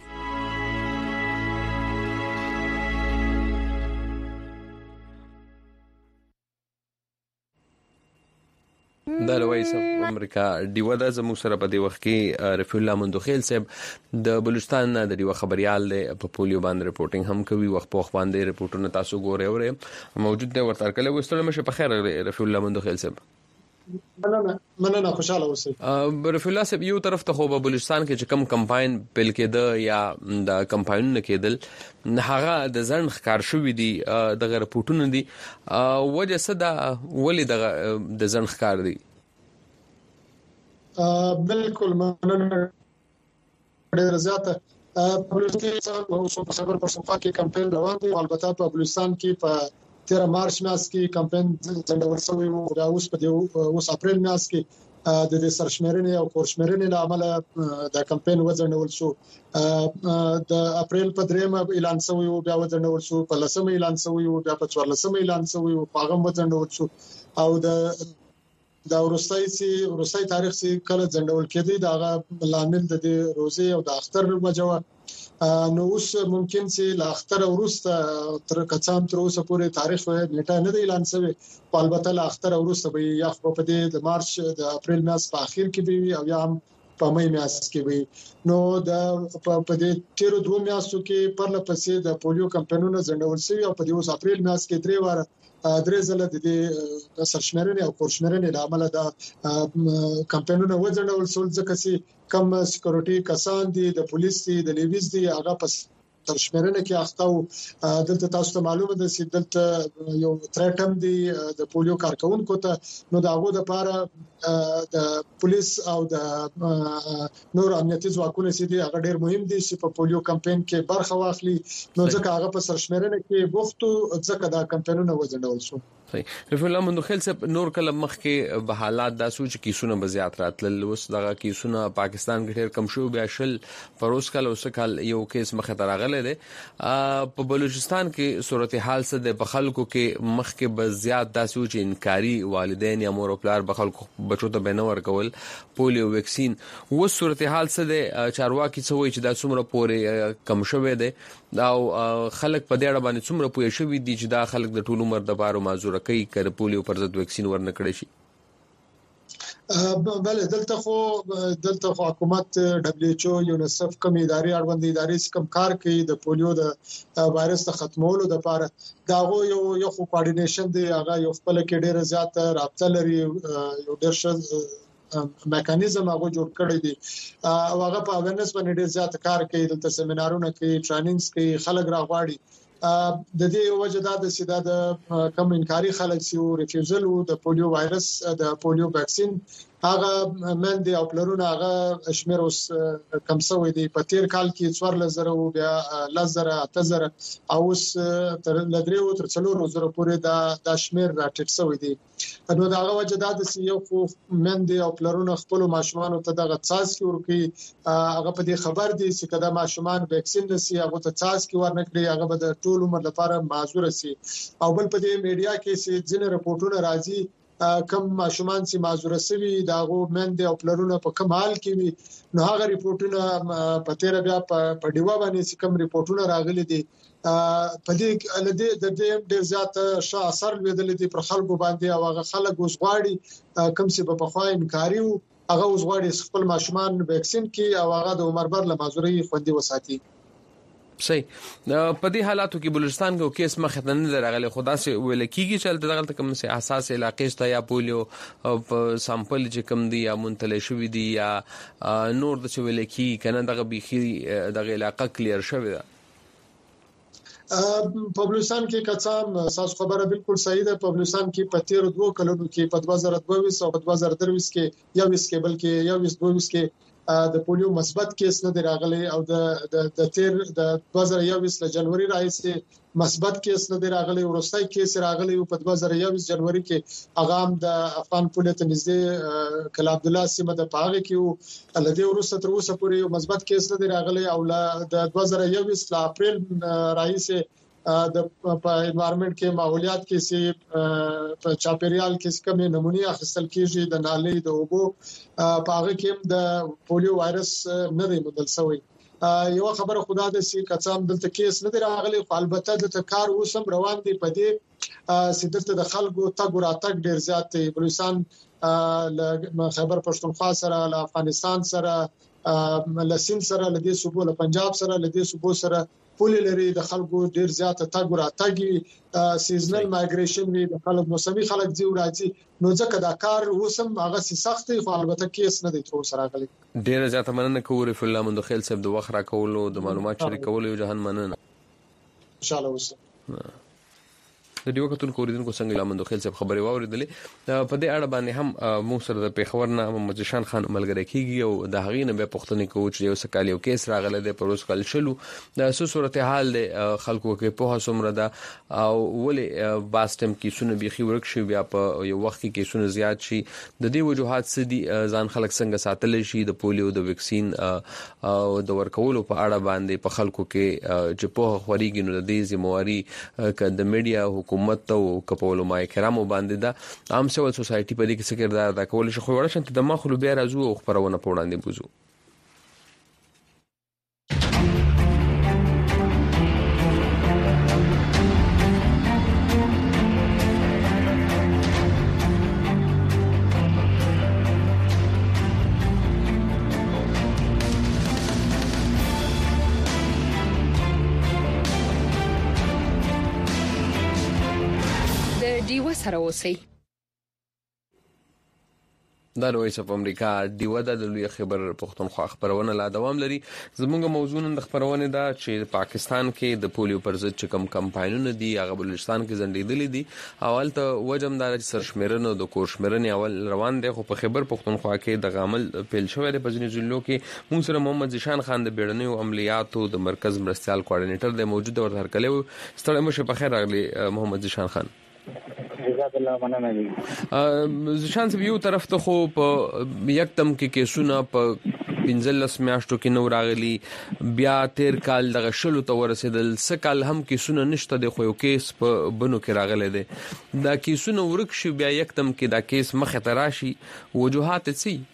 د وایس اف امریکا دیو د زموږ سره په دی وخت کې رفیع الله مندوخیل صاحب د بلوچستان نه د دیو خبريال په پولیو باندې ریپورتینګ هم کوي وخت په وخت باندې ریپورتونه تاسو ګورئ او موجود دی ورته کله وستل مشه په خیر رفیع الله مندوخیل صاحب. مننه خوشاله اوسئ. رفیع الله صاحب یو طرف ته خو په بلوچستان کې چې کم کمپاین بل کېده یا د کمپاینونه کېدل هغه د ځن ښکار شوې دي د ریپورتونو دي وجه څه ده ولې د ځن ښکار دي؟ بالکل مننه ډېر زیاته بلوچستان او خیبر پښتونخوا کې کمپاین روان دي. البته په بلوچستان کې په 13 مارچ میاشت کې کمپاین ځنډول شوی و او اوس په اوس اپریل میاشت کې د دې سرشمېرنې او کورشمېرنې له امله د کمپاین وځنډول شو. د اپریل په 3 اعلان شوی او بیا وځنډول شو په 10 اعلان شوی او بیا په 14 اعلان شوی او په هغه وځنډول شو او د روسي تاریخ سي کله ځنډول کېدی دا لامل د دې روزي او د اختر وجوه نو اوس ممکن چې لا اختر ورسته تر کچام تر اوسه پورې تاریخ نیټه نه دی اعلان شوی. البته لا اختر ورسته به یا په دې د مارچ د اپریل میاشت په اخر کې وي او یا هم په مې میاشت کې وي. نو د په دې 13 میاشتو کې پر لپسې د پولیو کمپاینونو ځنډول شوی او په دې اوس اپریل میاشت کې 3 واره درې ځله د دې سرشمېرنې او کورشمېرنې د عمله د کمپاینونو وځنډول شول ځکه چې کم سکیورټي کسان دي د پولیس دي د لیویز دي هغه په سرشمېرنه کې اخته دلته تاسو ته معلومه ده چې دلته یو تریټم دي د پولیو کارکونکو ته نو داغو د لپاره د پولیس او د نور امنیتي ځواکونو چې دي هغه ډېر مهم دي چې په پولیو کمپاین کې برخه واخلي نو ځکه هغه په سرشمېرنه کې بوختو ځکه دا کمپاینونه وځنډول شو. رفیع الله مندوخیل صاحب نور کله مخکې به حالات د سوچ کیسونه به زیات راتل اوس دغه کیسونه پاکستان کې ډېر کم شو بیا شل پروس کله اوس کال یو کیس مخه تراغله دي په بلوچستان کې صورتحال څه د بخلکو کې مخکې به زیات د سوچ انکاری والدین یا مور او پلار بخلکو بچو ته بنور کول پولیو ویکسین و صورتحال څه د چارواکي څه وایي چې د څومره پورې کم شوه دي او خلک په دې اړه باندې څومره پوه شوي دي چې دا خلک د ټول عمر د بارو معذور کوي کړه پولیو پر ضد ویکسین ورنکړي شي بله دلته حکومت دبليو ایچ او یونیسف کوم ادارې اړوند ادارې کوم کار کوي د پولیو د وایرس د ختمولو لپاره داغه یو کوارډینیشن دی هغه یو خپل کې ډیره زیات رابطه لري یو ډیر ښه میکانیزم هغه جوړ کړی دی او هغه په اویرنس باندې ډیر زیات کار کوي دلته سیمینارونه کوي ټریننګز کوي خلک راغواړي د دې وجه د سیده د کم انکاری خلک سی او ریفیوزل د پولیو وایرس د پولیو ویکسین هغه من دی او پلرونه هغه شمیر اوس کم شوی دی په تیر کال کې 4000 او بیا 8000 او اوس تر لدریو تر 4000 پورې د شمیر راټیټ شوی دی نو دا هغه وجه د یو خو من دی او پلرونه خپل ماشومان ته دغه څاس کې ورکی هغه په دې خبر دي چې کله ماشومان ویکسین نسی هغه ته څاس کې ورنکړي هغه به د ټول عمر لپاره معذور شي او بل په دې میډیا کې چې ځینې رپورټونه راځي کم ماشومان چې معذور شوي داغو مند او پلرونه په کم حال کې وي نو هغه رپورټونه په تیر بیا په دیوا باندې چې کم رپورټونه راغلي دي په دې د دې ډیر زیات ښه اثر لیدل دي پر خلکو باندې او هغه خلک وسغواړي کم چې په خوا انکاری هغه وسغواړي خپل ماشومان ویکسین کې او هغه د عمر بر له معذوري خوندي وساتي صحیح په دې حالاتو کې بلوچستان کې کیس مخه نه راغلی خدا سي ویل کیږي چې دغه کوم سي اساس علاقې شته یا پولیو په سامپل چې کوم دی یا منتل شوی دی یا نور د ویل کی کنه دغه بيخي دغه علاقې کلیر شوی ده په بلوچستان کې کڅام اساس خبره بالکل صحیح ده په بلوچستان کې په تیر 2 کلونو کې په 2022 او 2023 کې یو وس کې بلکې یو وس 22 کې د پولیو مثبت کیس نه راغلی او د تیر د 2021 ل جنوري راځي مثبت کیس نه راغلی ورستای کیس راغلی په 2021 جنوري کې اغام د افغان پولیس ته نږدې کلا عبد الله سیمه د پاغه کې لدی ورسته تر اوسه پورې مثبت کیس نه راغلی او د 2021 ل اپریل راځي د په انوایرنمنت کې ماحولیات کې سي په چاپیریال کې کومې نمونه اخیستل کیږي د نالۍ د اوبو په هغه کې د پولیو وایرس نه دی مدل شوی یو خبره خدا د سي کڅام دلته کیس نه دی راغلی خو البته د کار اوسم روان دی په دې سیدته د خلکو تګ راتګ ډیر زیات دی بلوچستان له خیبر پښتونخوا سره له افغانستان سره له سند سره له دې صوبو له پنجاب سره له دې صوبو سره پولی لري د خلکو ډیر زیات تګ راتګ سیزنل مایګریشن وی د خلک موسمي خلک دی راځي نو ځکه دا کار اوسم هغه سخت خو البته کیس نه دی تر سره غلي ډیر زیات مننه کوم رفیع الله مندوخیل صاحب د وخت را کولو د معلومات شریکولو یو جهان مننه ان شاء الله وسه د دیو کتون کوریدونکو څنګه لامندو خیل صاحب خبري واوریدلې په دې اړه باندې هم مو سره د پیښور نه محمد جشان خان ملګری کیږي او د هغې نه به پښتني کوچ یو سکال یو کیس راغله د پروس کال شلو د صورتحال د خلکو کې په هڅومره ده او ولې باستم کې سونه بيخي ورک شي بیا په یو وخت کې سونه زیات شي د دې وجوهات سدي ځان خلک څنګه ساتل شي د پولیو د ویکسین او د ورکولو په اړه باندې په خلکو کې چې په خوريږي نو د دې ذمہواری ک د میډیا حکومت او کپولو مای کرامو باندې دا عام سیول سوسايټي په دې کې څه کردار دا کول شي خو ورشن ته د مخلو بیا راځو او خبرونه په وړاندې بوزو سره اوسئ د وایس اف امریکا دیو د لوی خبر پښتونخوا خبرونه لا دوام لري زموږ موضوع نن د خبرونه دا چې پاکستان کې د پولیو پر ضد کم کمپاینونه دي هغه بلوچستان کې زندېدلې دي اول ته وجمدار سرشمرنه د کوشمرنه اول روان دي خو په خبر پښتونخوا کې د غامل پیل شوې د پزنی ضلعو کې موږ سره محمد جشان خان د بیړنیو عملیاتو د مرکز مرستيال کوارډینیټر د موجوده ورته کلو ستړي مشه په خیر راغلی محمد جشان خان جزاک الله مننه. ځشان یو طرف ته خو په یکدم کې کیسونه په 15 میاشتو کې نو راغلي بیا تیر کال دغه شلو ته ورسېدل سکال هم کیسونه نشته د خو یو کیس په بنو کې راغلی دی دا کیسونه ورک شي بیا یکدم کې دا کیس مخه ته راشي وجوهات څه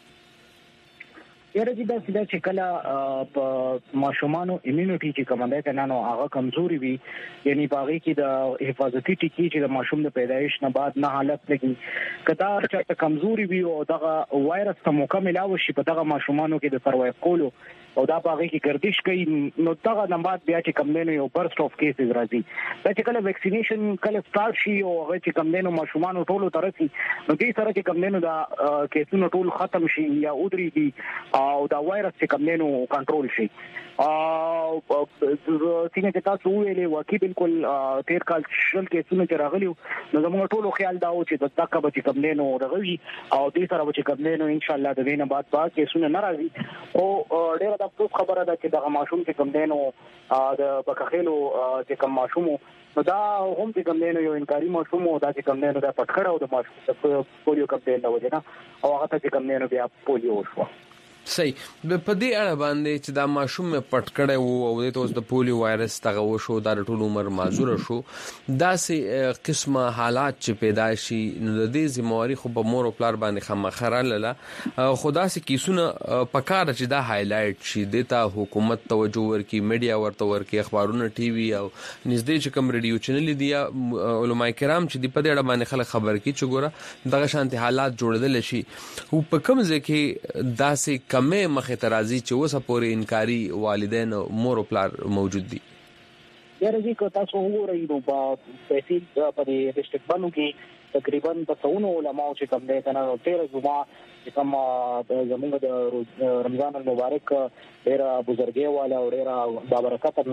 یاره چې دا سیده چې کله په ماشومانو امیونټي چې کوم ده کنه نو هغه کمزوري وي یعنی باغی کې د حفاظتي ټکی چې د ماشوم د پیدایش نه بعد نه حالت لګي کدا چې کمزوري وي او دغه وایرس ته مکمل او شي په دغه ماشومانو کې د سروایو کولو او دا باغی کې گردش کوي نو دغه نه بعد بیا چې کوم نه یو برست اف کیسز راځي دا چې کله ویکسینیشن کله سٹارټ شي او هغه چې کوم نه ماشومانو ټولو ترسي نو دې سره چې کوم نه دا کیسونه ټول ختم شي یا ودري دي او دا وایرس چې کوم نه کنټرول شي او څنګه چې تاسو ویلې واقعي بالکل تیر کال شل کیسونه چې راغلي نو زموږ ټولو خیال دا و چې د تاکه به چې کوم نه راغلي او دې سره به چې کوم نه ان شاء الله د دې نه بعد با کیسونه ناراضي او ډېر د افسوس خبره ده چې دغه ماشوم چې کوم دینو د بکخېلو چې کوم ماشوم نو دا هم چې کوم دینو یو انکاري ماشوم او دا چې کوم دینو د پټکړه او د ماشوم د پولیو کوم دینو وجه نه او هغه ته چې کوم دینو بیا پولیو شو صحیح په دې اړه باندې چې دا ماشوم پټ کړی وو او د توس د پولیو وایرس تغه وشو د ټول عمر معذور شو دا سه قسمه حالات چې پیدا شي نو د دې ذمہواری خو په مور او پلار باندې خامخره لاله خدا سه کیسونه پکاره چې دا هایلایټ شي د حکومت توجه ورکي میډیا ورته ورکي اخبارونه ټي وي او نږدې چې کوم ریډیو چینل دي علماء کرام چې د په دې اړه باندې خلک خبر کی چې ګوره دغه شانتي حالات جوړدل شي او په کوم ځکه دا سه کمه مخه ترازی چې وسه پورې انکاری والدین مور او پلار موجود دي یاره چې کو تاسو وګورئ نو په تحصیل په ډیسټریکټ باندې کې تقریبا په څونو علماء چې کوم دي کنه 13 جمعه چې کوم زموږ د رمضان المبارک ډیر بزرګي والا او ډیر بابرکت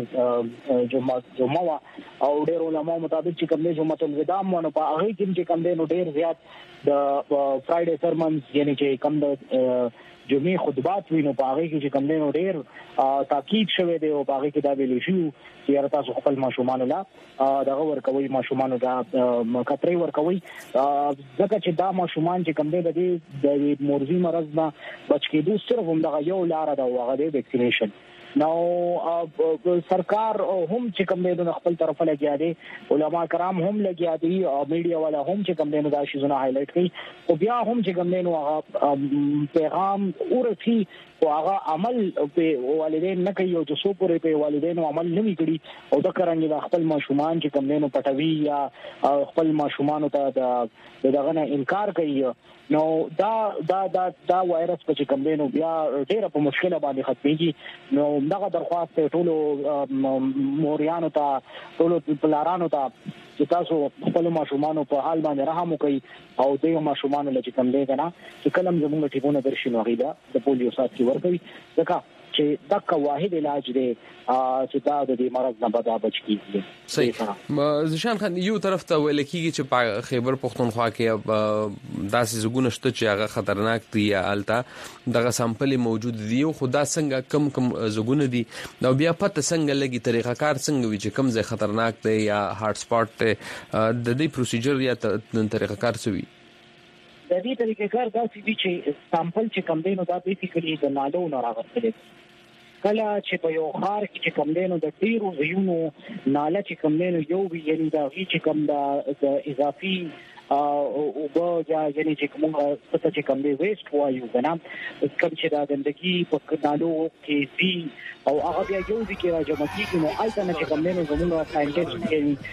جمعه او ډیر علماء مطابق چې کوم دي جمعه الوداع مونږ په هغه کې چې کوم دي نو ډیر زیات د فرایډے سرمنز یعنی چې کوم د جمعې خطبات وینو په هغه کې چې کوم دینو ډېر تاکید شوه دی او په هغه کې دا ویل شو چې تاسو خپل ماشومان لا دغه ورکوي ماشومان دا کتري ورکوي ځکه چې دا ماشومان چې کوم دی د مورزي مرض نه بچ کېدو صرف هم دغه یو لار ده او هغه دی ویکسینیشن نو سرکار هم چې کوم دی خپل طرفه لګیا دي علما کرام هم لګیا دي او میډیا والا هم چې کوم دی دا شیزونه هایلایټ کوي او بیا هم چې کوم دی پیغام ورته او هغه عمل په والدین نه کوي او چې څو پورې په والدین عمل نه کړي او دا کرانګي د خپل ماشومان چې کوم دی پټوي یا خپل ماشومان ته دغه نه انکار کوي نو دا وایرس په کوم دی نو بیا ډېر په مشکله باندې ختميږي نو دغه درخواست ټولو موريانو ته ټولو پلارانو ته چې تاسو خپل ماشومان په حال باندې رحم وکړي او د ماشومان لږ کم دی کنه چې کلم زموږ ټیپونه درشي نو غیدا د پولیو سات کی ورکوي ځکه چې دغه واحد علاج دی چې دا د دې مرض نه بدا بچ کیږي صحیح ځشان خان یو طرف ته ویل کیږي چې په خیبر پختونخوا کې داسې زګونه شته چې هغه خطرناک دي یا الته دغه سامپل موجود دي او خدا څنګه کم زګونه دي نو بیا پته څنګه لګي طریقه کار څنګه وي چې کم ځای خطرناک دی یا هارت سپاټ د دې پروسیجر یا طریقه کار څه وي د دې طریقې کار دا چې سامپل چې کم دی نو دا بیسیکلی د نالو نه راغلی کله چې په یو خار کې چې کم دی نو د ډیرو ځایونو ناله چې کم دی نو یو وی یعنی دا چې کم د اضافي او به یعنی چې کومه څه چې کم دی ویسټ وایو کنه کوم چې دا ګندګي په نالو کې دي او هغه بیا یو ځکه راځم چې نو آلته نه چې کم دی نو زموږ ساينټیسټ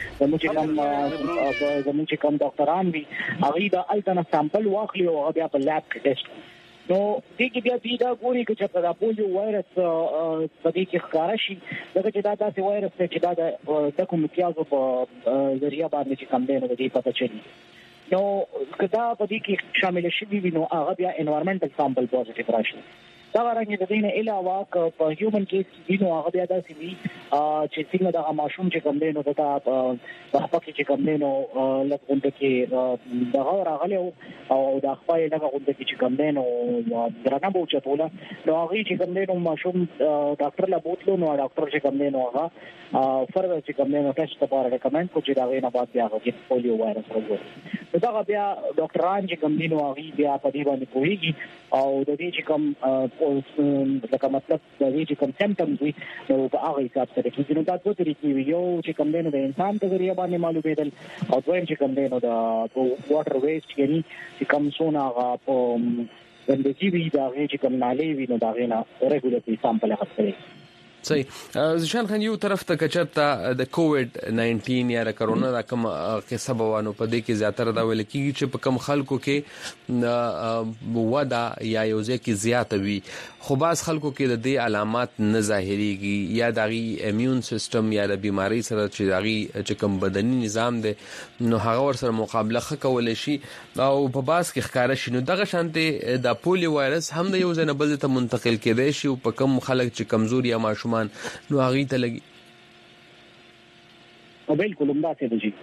کې زموږ چې کم ډاکټران دي هغه دا آلته نه سامپل واخلي او هغه بیا په لاب کې ټیسټ نو دې کې بیا دا ګوري چې دا پولیو وایرس په دې کې ښکارا شي دغه چې دا داسې وایرس چې دا د کوم امتیازو په ذریعہ باندې چې کم دی نو دې پته چي نو کدا په دې کې شامل شي وي نو هغه بیا انوایرنمنټل سامپل پوزټیو راشي دا رنګ د دینه علاوه په هیومن کیس کې نو هغه بیا داسې وي چې څنګه د ماشوم چې کوم دی نو دا په حق کې کوم دی نو لکه کې دا راغلی او د خپل دغه غونډه کې کوم دی نو درنه بوچتوله نو هغه چې کوم دی نو ماشوم ډاکټر لا بوتلو نو ډاکټر چې کوم دی نو هغه فرض چې کوم دی نو ټیسټ لپاره ریکمند کوي چې دا غي نه بعد بیا هغه پولیو وایرس راغلی دا بیا ډاکټران چې کوم دی نو هغه بیا په دې باندې کوي او د دې چې کوم لکه مطلب د دې چې کوم سمپټمز وي نو په هغه حساب سره چې نو دا څه طریقې یو چې کوم دی نو د انسان په ذریعہ باندې معلومېدل او دویم چې کوم دی نو د واټر ویسټ یعنی چې کوم سونه هغه په ګندګي وي دا چې کوم نالې وي نو دا غي نه ریګولټري سامپل اخلي صحیح ځان خان یو طرف ته کچرته د کووډ 19 یا د کرونا د کوم قصه بوانو په دې کې زیاتره دا ویل کیږي چې په کم خلکو کې ودا یا یوځه کې زیات وي خو باز خلکو کې د دې علامات نه ظاهريږي یا دغه ایمیون سیستم یا د بیماری سره چې دغه چې کوم بدني نظام دی نو هغه ور سره مقابله کول شي او په باز کې ښکارا شي نو دغه شانته د پولیو وایرس هم د یو ځنه بل ته منتقل کېدای شي او په کم خلک چې کمزوري یا ماشومان نو هغه ته لګي بالکل همدا څه دي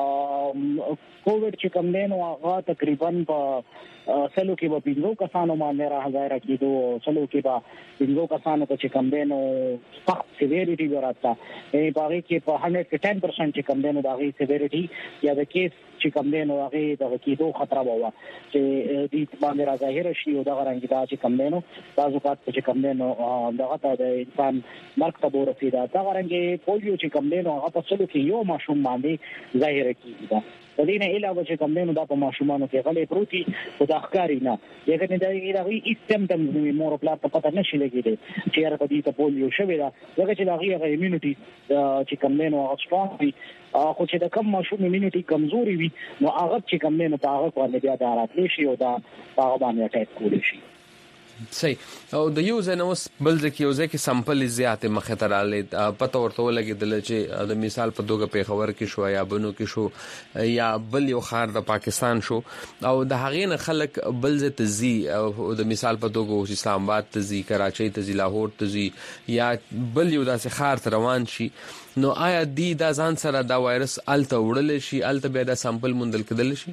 کووډ چې کوم دی نو هغه تقریبا په سلو کې په 5 کسانو باندې راځي کېدو سلو کې په 5 کسانو ته چې کوم دی نو سخت سیویریټي ورته یعنی باغې کې په 110% چې کوم دی نو دا غي سیویریټي یا د کیس چې کوم دی نو هغه د کېدو خطر ووا چې دې باندې راځي شي او دا غرانګي دا چې کوم دی نو تاسو کات چې کوم دی نو دغه ته د انسان مرګ ته ورسېدا دا غرانګي پولیو چې کوم دی نو هغه په سلو کې یو ماشوم باندې ظاهر کیږي د دې نه علاوه چې کوم دی نو دا په ماشومانو کې غلې پروتي او د ښکاری نه یګنه دا یې هیڅ سمټمز نه مور پلا ته پته نشي لګیدل چې هر په دې ته پولیو شوی دا لکه چې دا غي ایمونټي چې کوم دی نو هغه سترونګ وي خو چې د کم ماشوم ایمونټي کمزوري وي نو هغه چې کوم دی نو په هغه باندې بیا د راتلی شي او دا هغه باندې اٹیک کولی شي صحیح او د یو ځنوس بل ځکه یو ځکه سمپل زیات مخه تراله پته ورته ولګیدل چې د مثال په دوګه پیښور کې شو یا بنو کې شو یا بل یو خار د پاکستان شو او د هغې نه خلک بل ځ تزي او د مثال په دوګه اسلام آباد تزي کراچۍ تزي لاهور تزي یا بل یو داسې خار روان شي نو آیا دی دا ځان سره دا وایرس الته وړل شي الته به دا سمپل مندل کېدل شي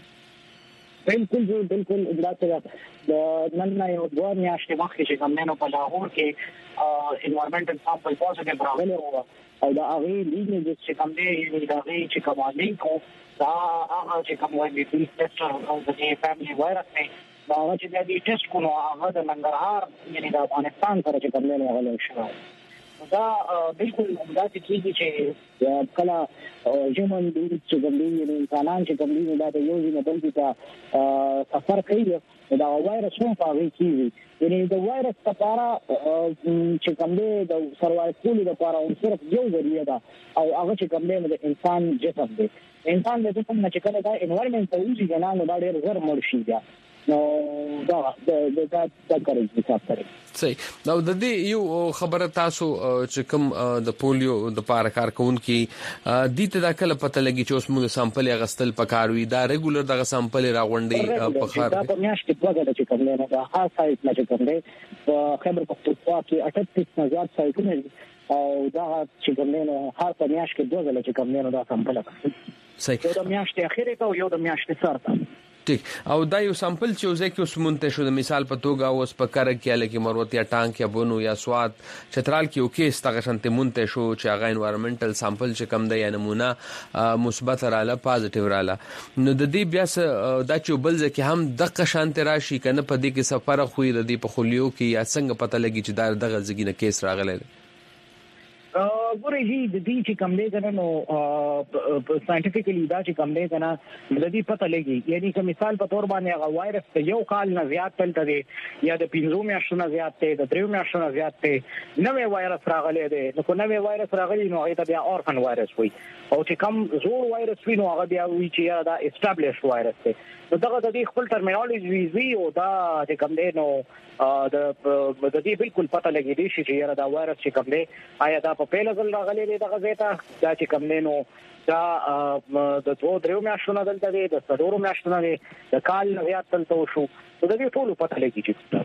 بالکل دا د نن نه یو دوه میاشتې مخکې چې کوم نه په لاهور کې انوایرنمنټل سامپل پوزټیو راغلی او دا هغه لیږي چې کوم دی دا هغه چې کوم لیکو دا هغه چې کوم وایي د ټیسټ او د فیملی وایرس نه دا هغه چې د ټیسټ کو نو هغه د ننګرهار یعنی د افغانستان سره چې کوم نه غلې شو دا بالکل دا کیږي چې کله هیومن بیډ چې کوم دی انسانان چې کوم دی دا د یو ځای بل ځای سفر کوي دا وایرس هم پاوي کیږي یعنی د وایرس لپاره چې کوم دی د سروایو کولو لپاره هم صرف یو ذریعہ ده او هغه چې کوم دی د انسان جسم دی انسان د جسم نه چې کله دا انوایرنمنت ته وځي کنه نو دا ډېر زر مړ شي بیا نو دا کوي حساب کوي صحیح نو د دې یو خبره تاسو چې کوم د پولیو د پاره کارکون کې د ته دا کله پته لګي چې اوس موږ سامپل غستل پکاروي دا ریګولر دغه سامپل راغونډي په خار دا په میاشتې په وګړه چې کوم نه دا هر سایت نه چې کوم دی په خبر پختونخوا کې 38 نه زیات سایتونه او دا چې کوم نه هر په میاشت کې دوه ځله چې کوم نه دا سامپل صحیح یو د میاشتې اخیره ته یو د میاشتې سره ټیک او دا یو سامپل چې ځکه اوس مونته شو د مثال په توګه اوس په کار کې لکه مروت یا ټانک یا بونو یا سواد چترال کې یو کیس تاغه شنته مونته شو چې هغه انوایرنمنټل سامپل چې کم دی یا نمونه مثبت رااله پازیټیو رااله نو د دې بیا دا چې بل ځکه هم دغه شانته راشي کنه په دې کې سفر خو د دې په خلیو کې یا څنګه پته لګي چې دا دغه ځګینه کیس راغلی ګورې د دې چې کوم دی کنه نو ساينټیفیکلی دا چې کوم دی کنه د دې پته لګي یعنی که مثال په تور باندې هغه وایرس ته یو کال نه زیات تلته دی یا د 15 میاشتو نه زیات دی د 3 میاشتو نه زیات دی نوې وایرس راغلی دی نو کو نوې وایرس راغلی نو هغه بیا اورفن وایرس وي او چې کوم زوړ وایرس وي نو هغه بیا وي چې دا اسټابلیش وایرس دی نو دغه د دې خپل ټرمینالوژي وی او دا چې کوم دی نو د دې بالکل پته لګی دی چې دا وایرس چې کوم دی آیا دا په پیل ځل راغلی دی دغه ځای ته دا چې کوم دی نو دا د 2-3 میاشتو نه دلته دی د 4 میاشتو نه دی د کال نه زیات دلته وشو د دې ټولو پته لګی چې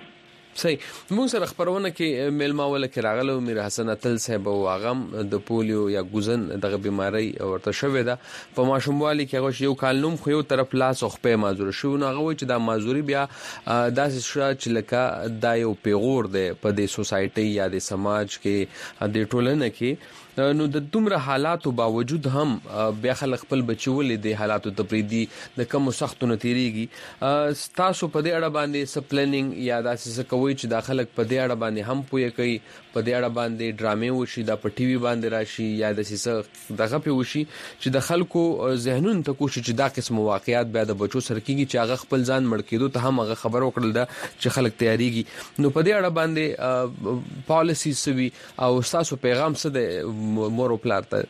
صحیح. موږ سره خبرونه کې میلماوله کې راغلو میر حسن اتل صاحب او اغم د پولیو یا ګوزن دغه بیماری ورته شوې ده په ماشوموالي کې هغه یو کال نوم خو یو طرف لاس او خپې معذور شو نو هغه چې دا معذوري بیا داسې شو چې لکه دا یو پیغور ده په دې سوسايټي یا د سماج کې د ټولنه کې نو د دومره حالاتو باوجود هم بیا خلک خپل بچولې د حالاتو تپریدي د کم سختو نتیریږي تاسو په دې اړه باندې سپلنینګ یا داسې کوي چې د خلک په دې اړه باندې هم پوي کوي په دې اړه باندې ډرامې وشي د په ټي وي باندې راشي یا داسې دغه په وشي چې د خلکو ذهنونو ته کوشش چې دا قسم واقعیات بیا د بچو سره کیږي چې هغه خپل ځان مړ کېدو ته هم هغه خبر وکړل دا چې خلک تیاریږي نو په دې اړه باندې پالیسی سوي او تاسو پیغام څه د مور او پلار ته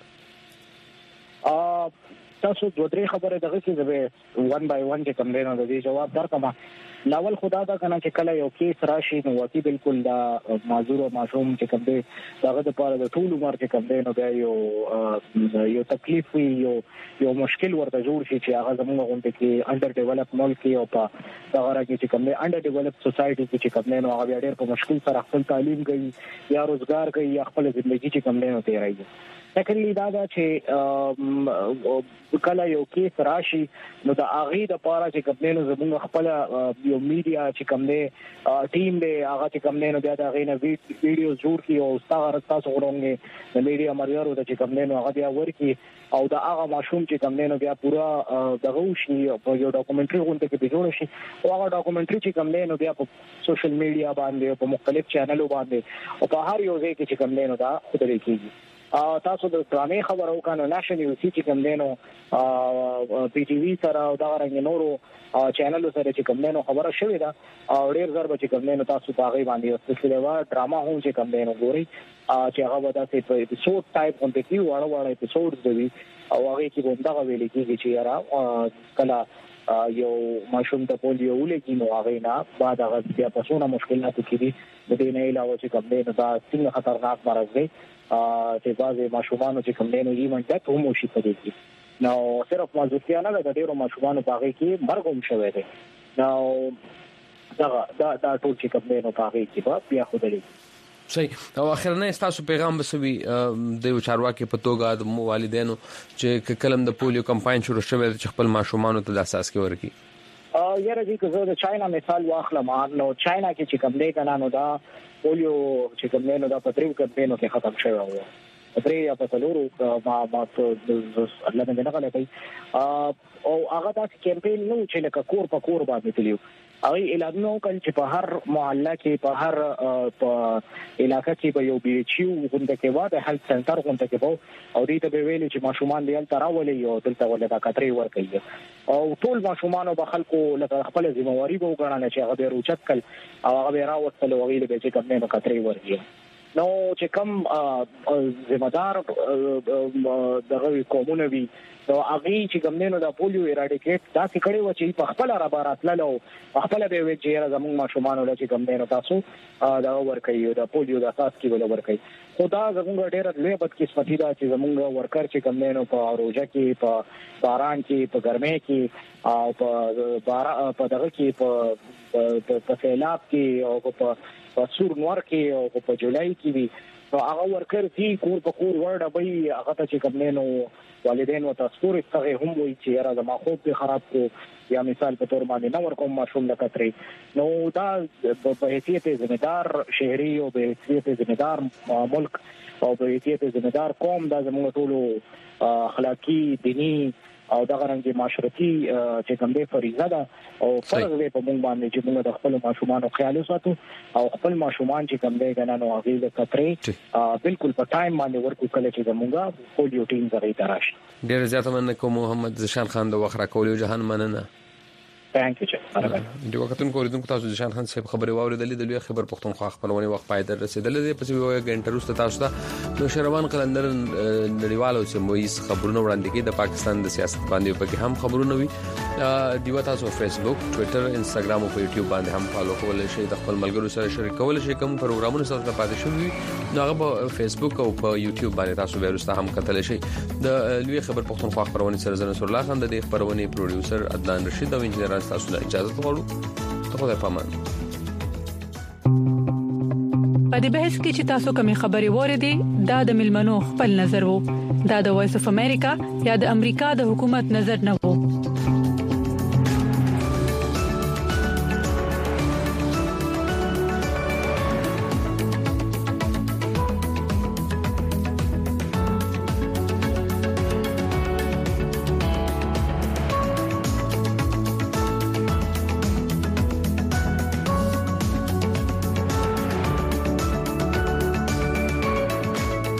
تاسو دوه درې خبره دغه کې زه 1 by 1 کې کوم نه د دې جواب درکم. لاول خدا دا کنه چې کله یو کیس راشي نو واقعي بالکل دا معذور او معصوم چې کوم دی دغه د پاره د ټول عمر چې کوم دی نو بیا یو تکلیف یو مشکل ورته جوړ شي چې هغه زموږ غونډه کې انډر ډیولپ ملک کې او په دغه راځي چې کوم دی انډر ډیولپ سوسايټي کې چې کوم دی نو هغه ډېر په مشکل سره خپل تعلیم کوي یا روزګار کوي یا خپل ژوندۍ چې کوم دی نو تیرایي. تکلیف دا چې کله یو کیس راشي نو د اغه د پاره چې کوم نو زموږ خپل یو میډیا چې کوم دی ټیم دی هغه چې کوم نو بیا دا غینه ویډیو جوړ کی او تاسو غوړونګه د میډیا مریارو د چې کوم نو هغه بیا ورکی او دا هغه ماشوم چې کوم نو بیا پورا دغه وشي په یو ډاکومنټري غونډه کې جوړ شي او هغه ډاکومنټري چې کوم نو بیا په سوشل میډیا باندې په مختلف چینلونو باندې او په هر یو ځای کې چې کوم نو دا خبرې کیږي. تاسو د ډرامې خبرو کانو ناشنل یونیورسيټي چې کوم دینو پی ټي وی سره او دا رنګ نورو چینلونو سره چې کوم دینو خبره شوې ده او ډېر ضرب چې کوم دینو تاسو باغې باندې سلسله ډراما هم چې کوم دینو ګوري چې هغه ودا سي په اپیسوډ ټایپ هم کې واړه اپیسوډز دي او هغه کې هم دا ویل کېږي چې یاره کله یو ماشوم ته پولیو ولګي نو هغه نه بعد هغه بیا په څونه مشکلاتو کې دي د دې نه علاوه چې کوم دینو دا څنګه خطرناک مرض دی چې بعضي ماشومان چې کوم دینو یې منځ ته هم شي پدې کې نو صرف مازوتیا نه د ډیرو ماشومان په هغه کې مرګ هم شوی دی نو دا ټول چې کوم دینو په هغه کې بیا خو دلی صحیح. او اخرنه تاسو پیغام بسوي د چارواکي په توګه د والدینو چې کلم د پولیو کمپاین شروع شوی چې خپل ماشومان ته د اساس کې ورکی یاره دې که زه د چاینا مثال واخلم نو چاینا کې چې کوم دی کنه نو دا پولیو چې کوم نو دا په تریو کمپینو کې ختم شوی و پرې یا په تلورو ما الله دې نه غلطي او هغه دا کمپین نو چې لکه کور په کور باندې تلیو هغه اعلان نو کړ چې په هر محله کې په هر په علاقې کې به یو بي ایچ یو غونډه کې واده هیلث سنټر غونډه کې وو او دې ته به ویل چې ماشومان دې تراولې یو دلته ولدا کتري ورکړي او ټول ماشومان او خلکو لکه خپل ذمہواری به وګڼل چې هغه به روچت کړ او هغه به راوستل او ویل به چې کوم نه کتري ورکړي نو چې کوم ذمہدار دغه قومونه وي نو هغه چې کوم نه د پولیو ایراډیکیټ دا څه کړي و چې په خپل را باراتللو خپل به وی چې زموږ ماشومان ول چې کوم نه تاسو دا ورکړي د پولیو د اساس کې ول ورکړي خدا زموږ ډېر لوی بدقسمتي دا چې زموږ ورکر چې کوم نه په روزه کې په باران کې په ګرمۍ کې او په دغه کې په سیلاب کې او په سور نور کې او په جولای کې وي نو هغه ورکر چې کور په کور ورډه به هغه ته چې کوم نه والدین او تاسو ته هم وایي چې را زما خوب به خراب کو یا مثال په تور باندې نو ورکوم ماشوم لکتري نو دا په حیثیت ذمہدار شهري او په حیثیت ذمہدار ملک او په حیثیت ذمہدار قوم دا زموږ ټولو اخلاقی دینی او دا غرانګي معاشرتي چې کوم دی فریضه ده او فرض دی په موږ باندې چې موږ د خپل ماشومان خیال وساتو او خپل ماشومان چې کوم دی کنه نو هغه د کترې بالکل په ټایم باندې ورکو کله چې موږ پولیو ټیم زری تراش ډیر زیات مننه کوم محمد زشان خان د وخره کولیو جهان مننه ثانک یو د وختونو کوریدونکو تاسو زشان خان صاحب خبري واوریدلې د لوی خبر پښتونخوا خپلونی وخت پایدر رسیدلې د پسې یو غنټه وروسته تاسو ته نو شروان قلندر نړیوالو سیمويز خبرونه وړاندې کړي د پاکستان د سیاست باندې په هم خبرونه وي دیو تاسو فیسبوک ټوئیټر انستګرام او یوټیوب باندې هم فالو کولای شئ د خپل ملګرو سره شریک کولای شئ کوم پروګرامونه سره پاتې شوي نو هغه په فیسبوک او په یوټیوب باندې تاسو به ورسته هم کتلی شئ د لوی خبر پښتونخوا خبرونه سره زنه سر الله خان د دې خبرونه پروډوسر عدنان رشید او انجنیر تاسو ته اجازه غواړو ته په پامان دې بحث کې چې تاسو کومې خبرې وریدي دا د ملمنو خپل نظر وو. دا د وایس اف امریکا یا د امریکا د حکومت نظر نه وو.